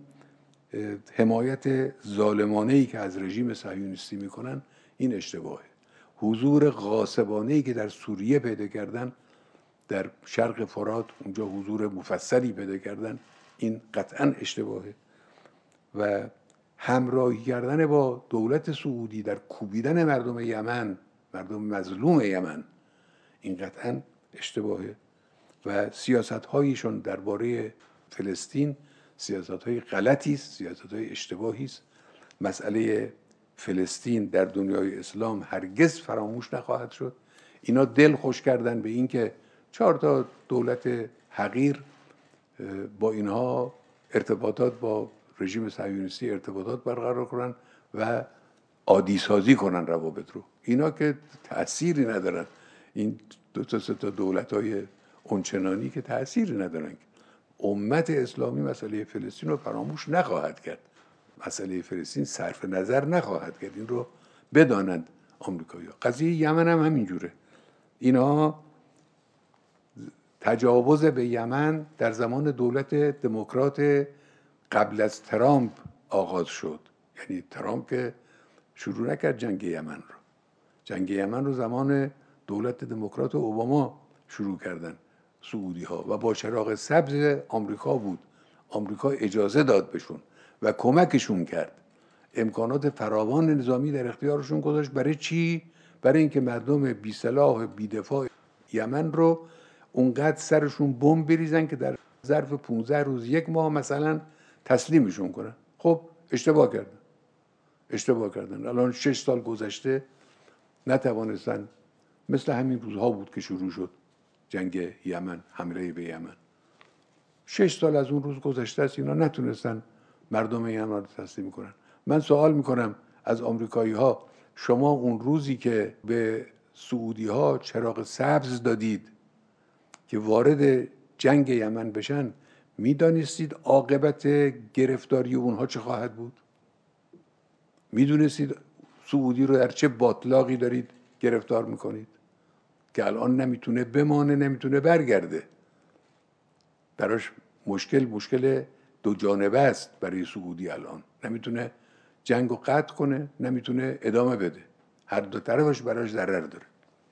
حمایت ظالمانه‌ای که از رژیم صهیونیستی میکنن این اشتباهه. حضور غاصبانه‌ای که در سوریه پیدا کردن، در شرق فرات اونجا حضور مفصلی پیدا کردن، این قطعا اشتباهه. و همراهی کردن با دولت سعودی در کوبیدن مردم یمن، مردم مظلوم یمن، این قطعا اشتباهه. و سیاست‌هایشون درباره فلسطین سیاست‌های غلطی است، سیاست‌های اشتباهی است. مسئله فلسطین در دنیای اسلام هرگز فراموش نخواهد شد. اینا دل خوش کردن به این که چهار تا دولت حقیر با اینها ارتباطات، با رژیم صهیونیستی ارتباطات برقرار کنن و عادی سازی کنن روابط رو. اینا که تأثیری ندارن، این دو تا سه تا دولت‌های اونچنانی که تأثیری ندارن. امت اسلامی مسئله فلسطین رو فراموش نخواهد کرد، مسئله فلسطین صرف نظر نخواهد کرد. این رو بدانند آمریکایی‌ها. قضیه یمن هم همینجوره. اینا تجاوز به یمن در زمان دولت دموکرات قبل از ترامپ آغاز شد. یعنی ترامپ که شروع نکرد جنگ یمن رو. جنگ یمن رو زمان دولت دموکرات اوباما شروع کردن سعودی ها و با چراغ سبز آمریکا بود. آمریکا اجازه داد بهشون و کمکشون کرد امکانات فراوان نظامی در اختیارشون گذاشت. برای چی؟ برای اینکه مردم بی سلاح بی دفاع یمن رو اونقدر سرشون بمب بریزن که در ظرف پانزده روز یک ماه مثلا تسلیمشون کنن. خب اشتباه کردن اشتباه کردن الان شش سال گذشته نتوانستن. مثل همین روزها بود که شروع شد جنگ یمن، حمله به یمن. شش سال از اون روز گذشته است، اینا نتونستن مردم یمن رو تسلیم کنن. من سوال میکنم از آمریکایی ها، شما اون روزی که به سعودی ها چراغ سبز دادید که وارد جنگ یمن بشن، میدانستید عاقبت گرفتاری اونها چه خواهد بود؟ میدونستید سعودی رو در چه باطلاقی دارید گرفتار میکنید که الان نمیتونه بمانه، نمیتونه برگرده؟ براش مشکل مشکل دو جانبه است. برای سعودی الان نمیتونه جنگ رو قطع کنه، نمیتونه ادامه بده. هر دو طرفش براش ضرر داره.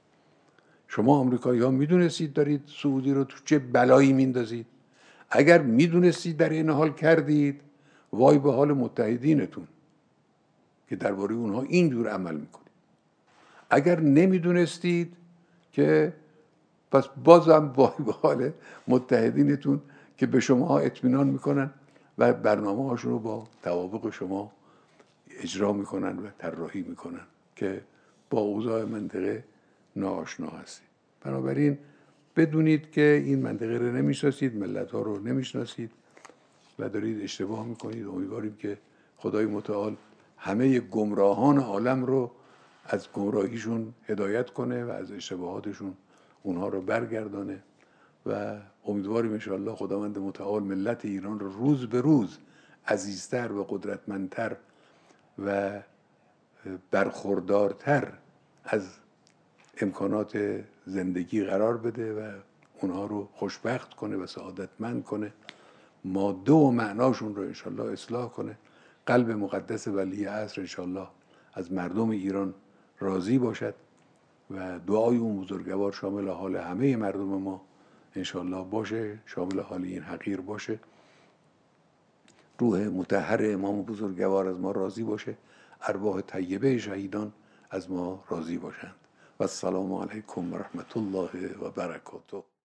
شما آمریکایی ها میدونستید دارید سعودی رو تو چه بلایی میندازید؟ اگر میدونستید در این حال کردید، وای به حال متحدینتون که درباره اونها اینجور عمل میکنید. اگر نمیدونستید که پس بازم وای به حال متحدینتون که به شما اطمینان میکنن و برنامه هاشون رو با توافق شما اجرا میکنن و طراحی میکنن که با اوضاع منطقه ناآشنا هستید. بنابراین بدونید که این منطقه رو نمیشناسید، ملت ها رو نمیشناسید و دارید اشتباه میکنید. امیدواریم که خدای متعال همه گمراهان عالم رو از گمراهیشون هدایت کنه و از اشتباهاتشون اونها رو برگردانه و امیدواریم انشاءالله خداوند متعال ملت ایران رو روز به روز عزیزتر و قدرتمندتر و برخوردارتر از امکانات زندگی قرار بده و اونها رو خوشبخت کنه و سعادتمند کنه، ماده و معناشون رو انشاءالله اصلاح کنه. قلب مقدس ولی عصر انشاءالله از مردم ایران راضی باشد و دعای اون بزرگوار شامل حال همه مردم ما انشاءالله باشه، شامل حال این حقیر باشه. روح مطهر امام بزرگوار از ما راضی باشه، ارواح طیبه شهیدان از ما راضی باشند. و السلام علیکم و رحمت الله و برکاته.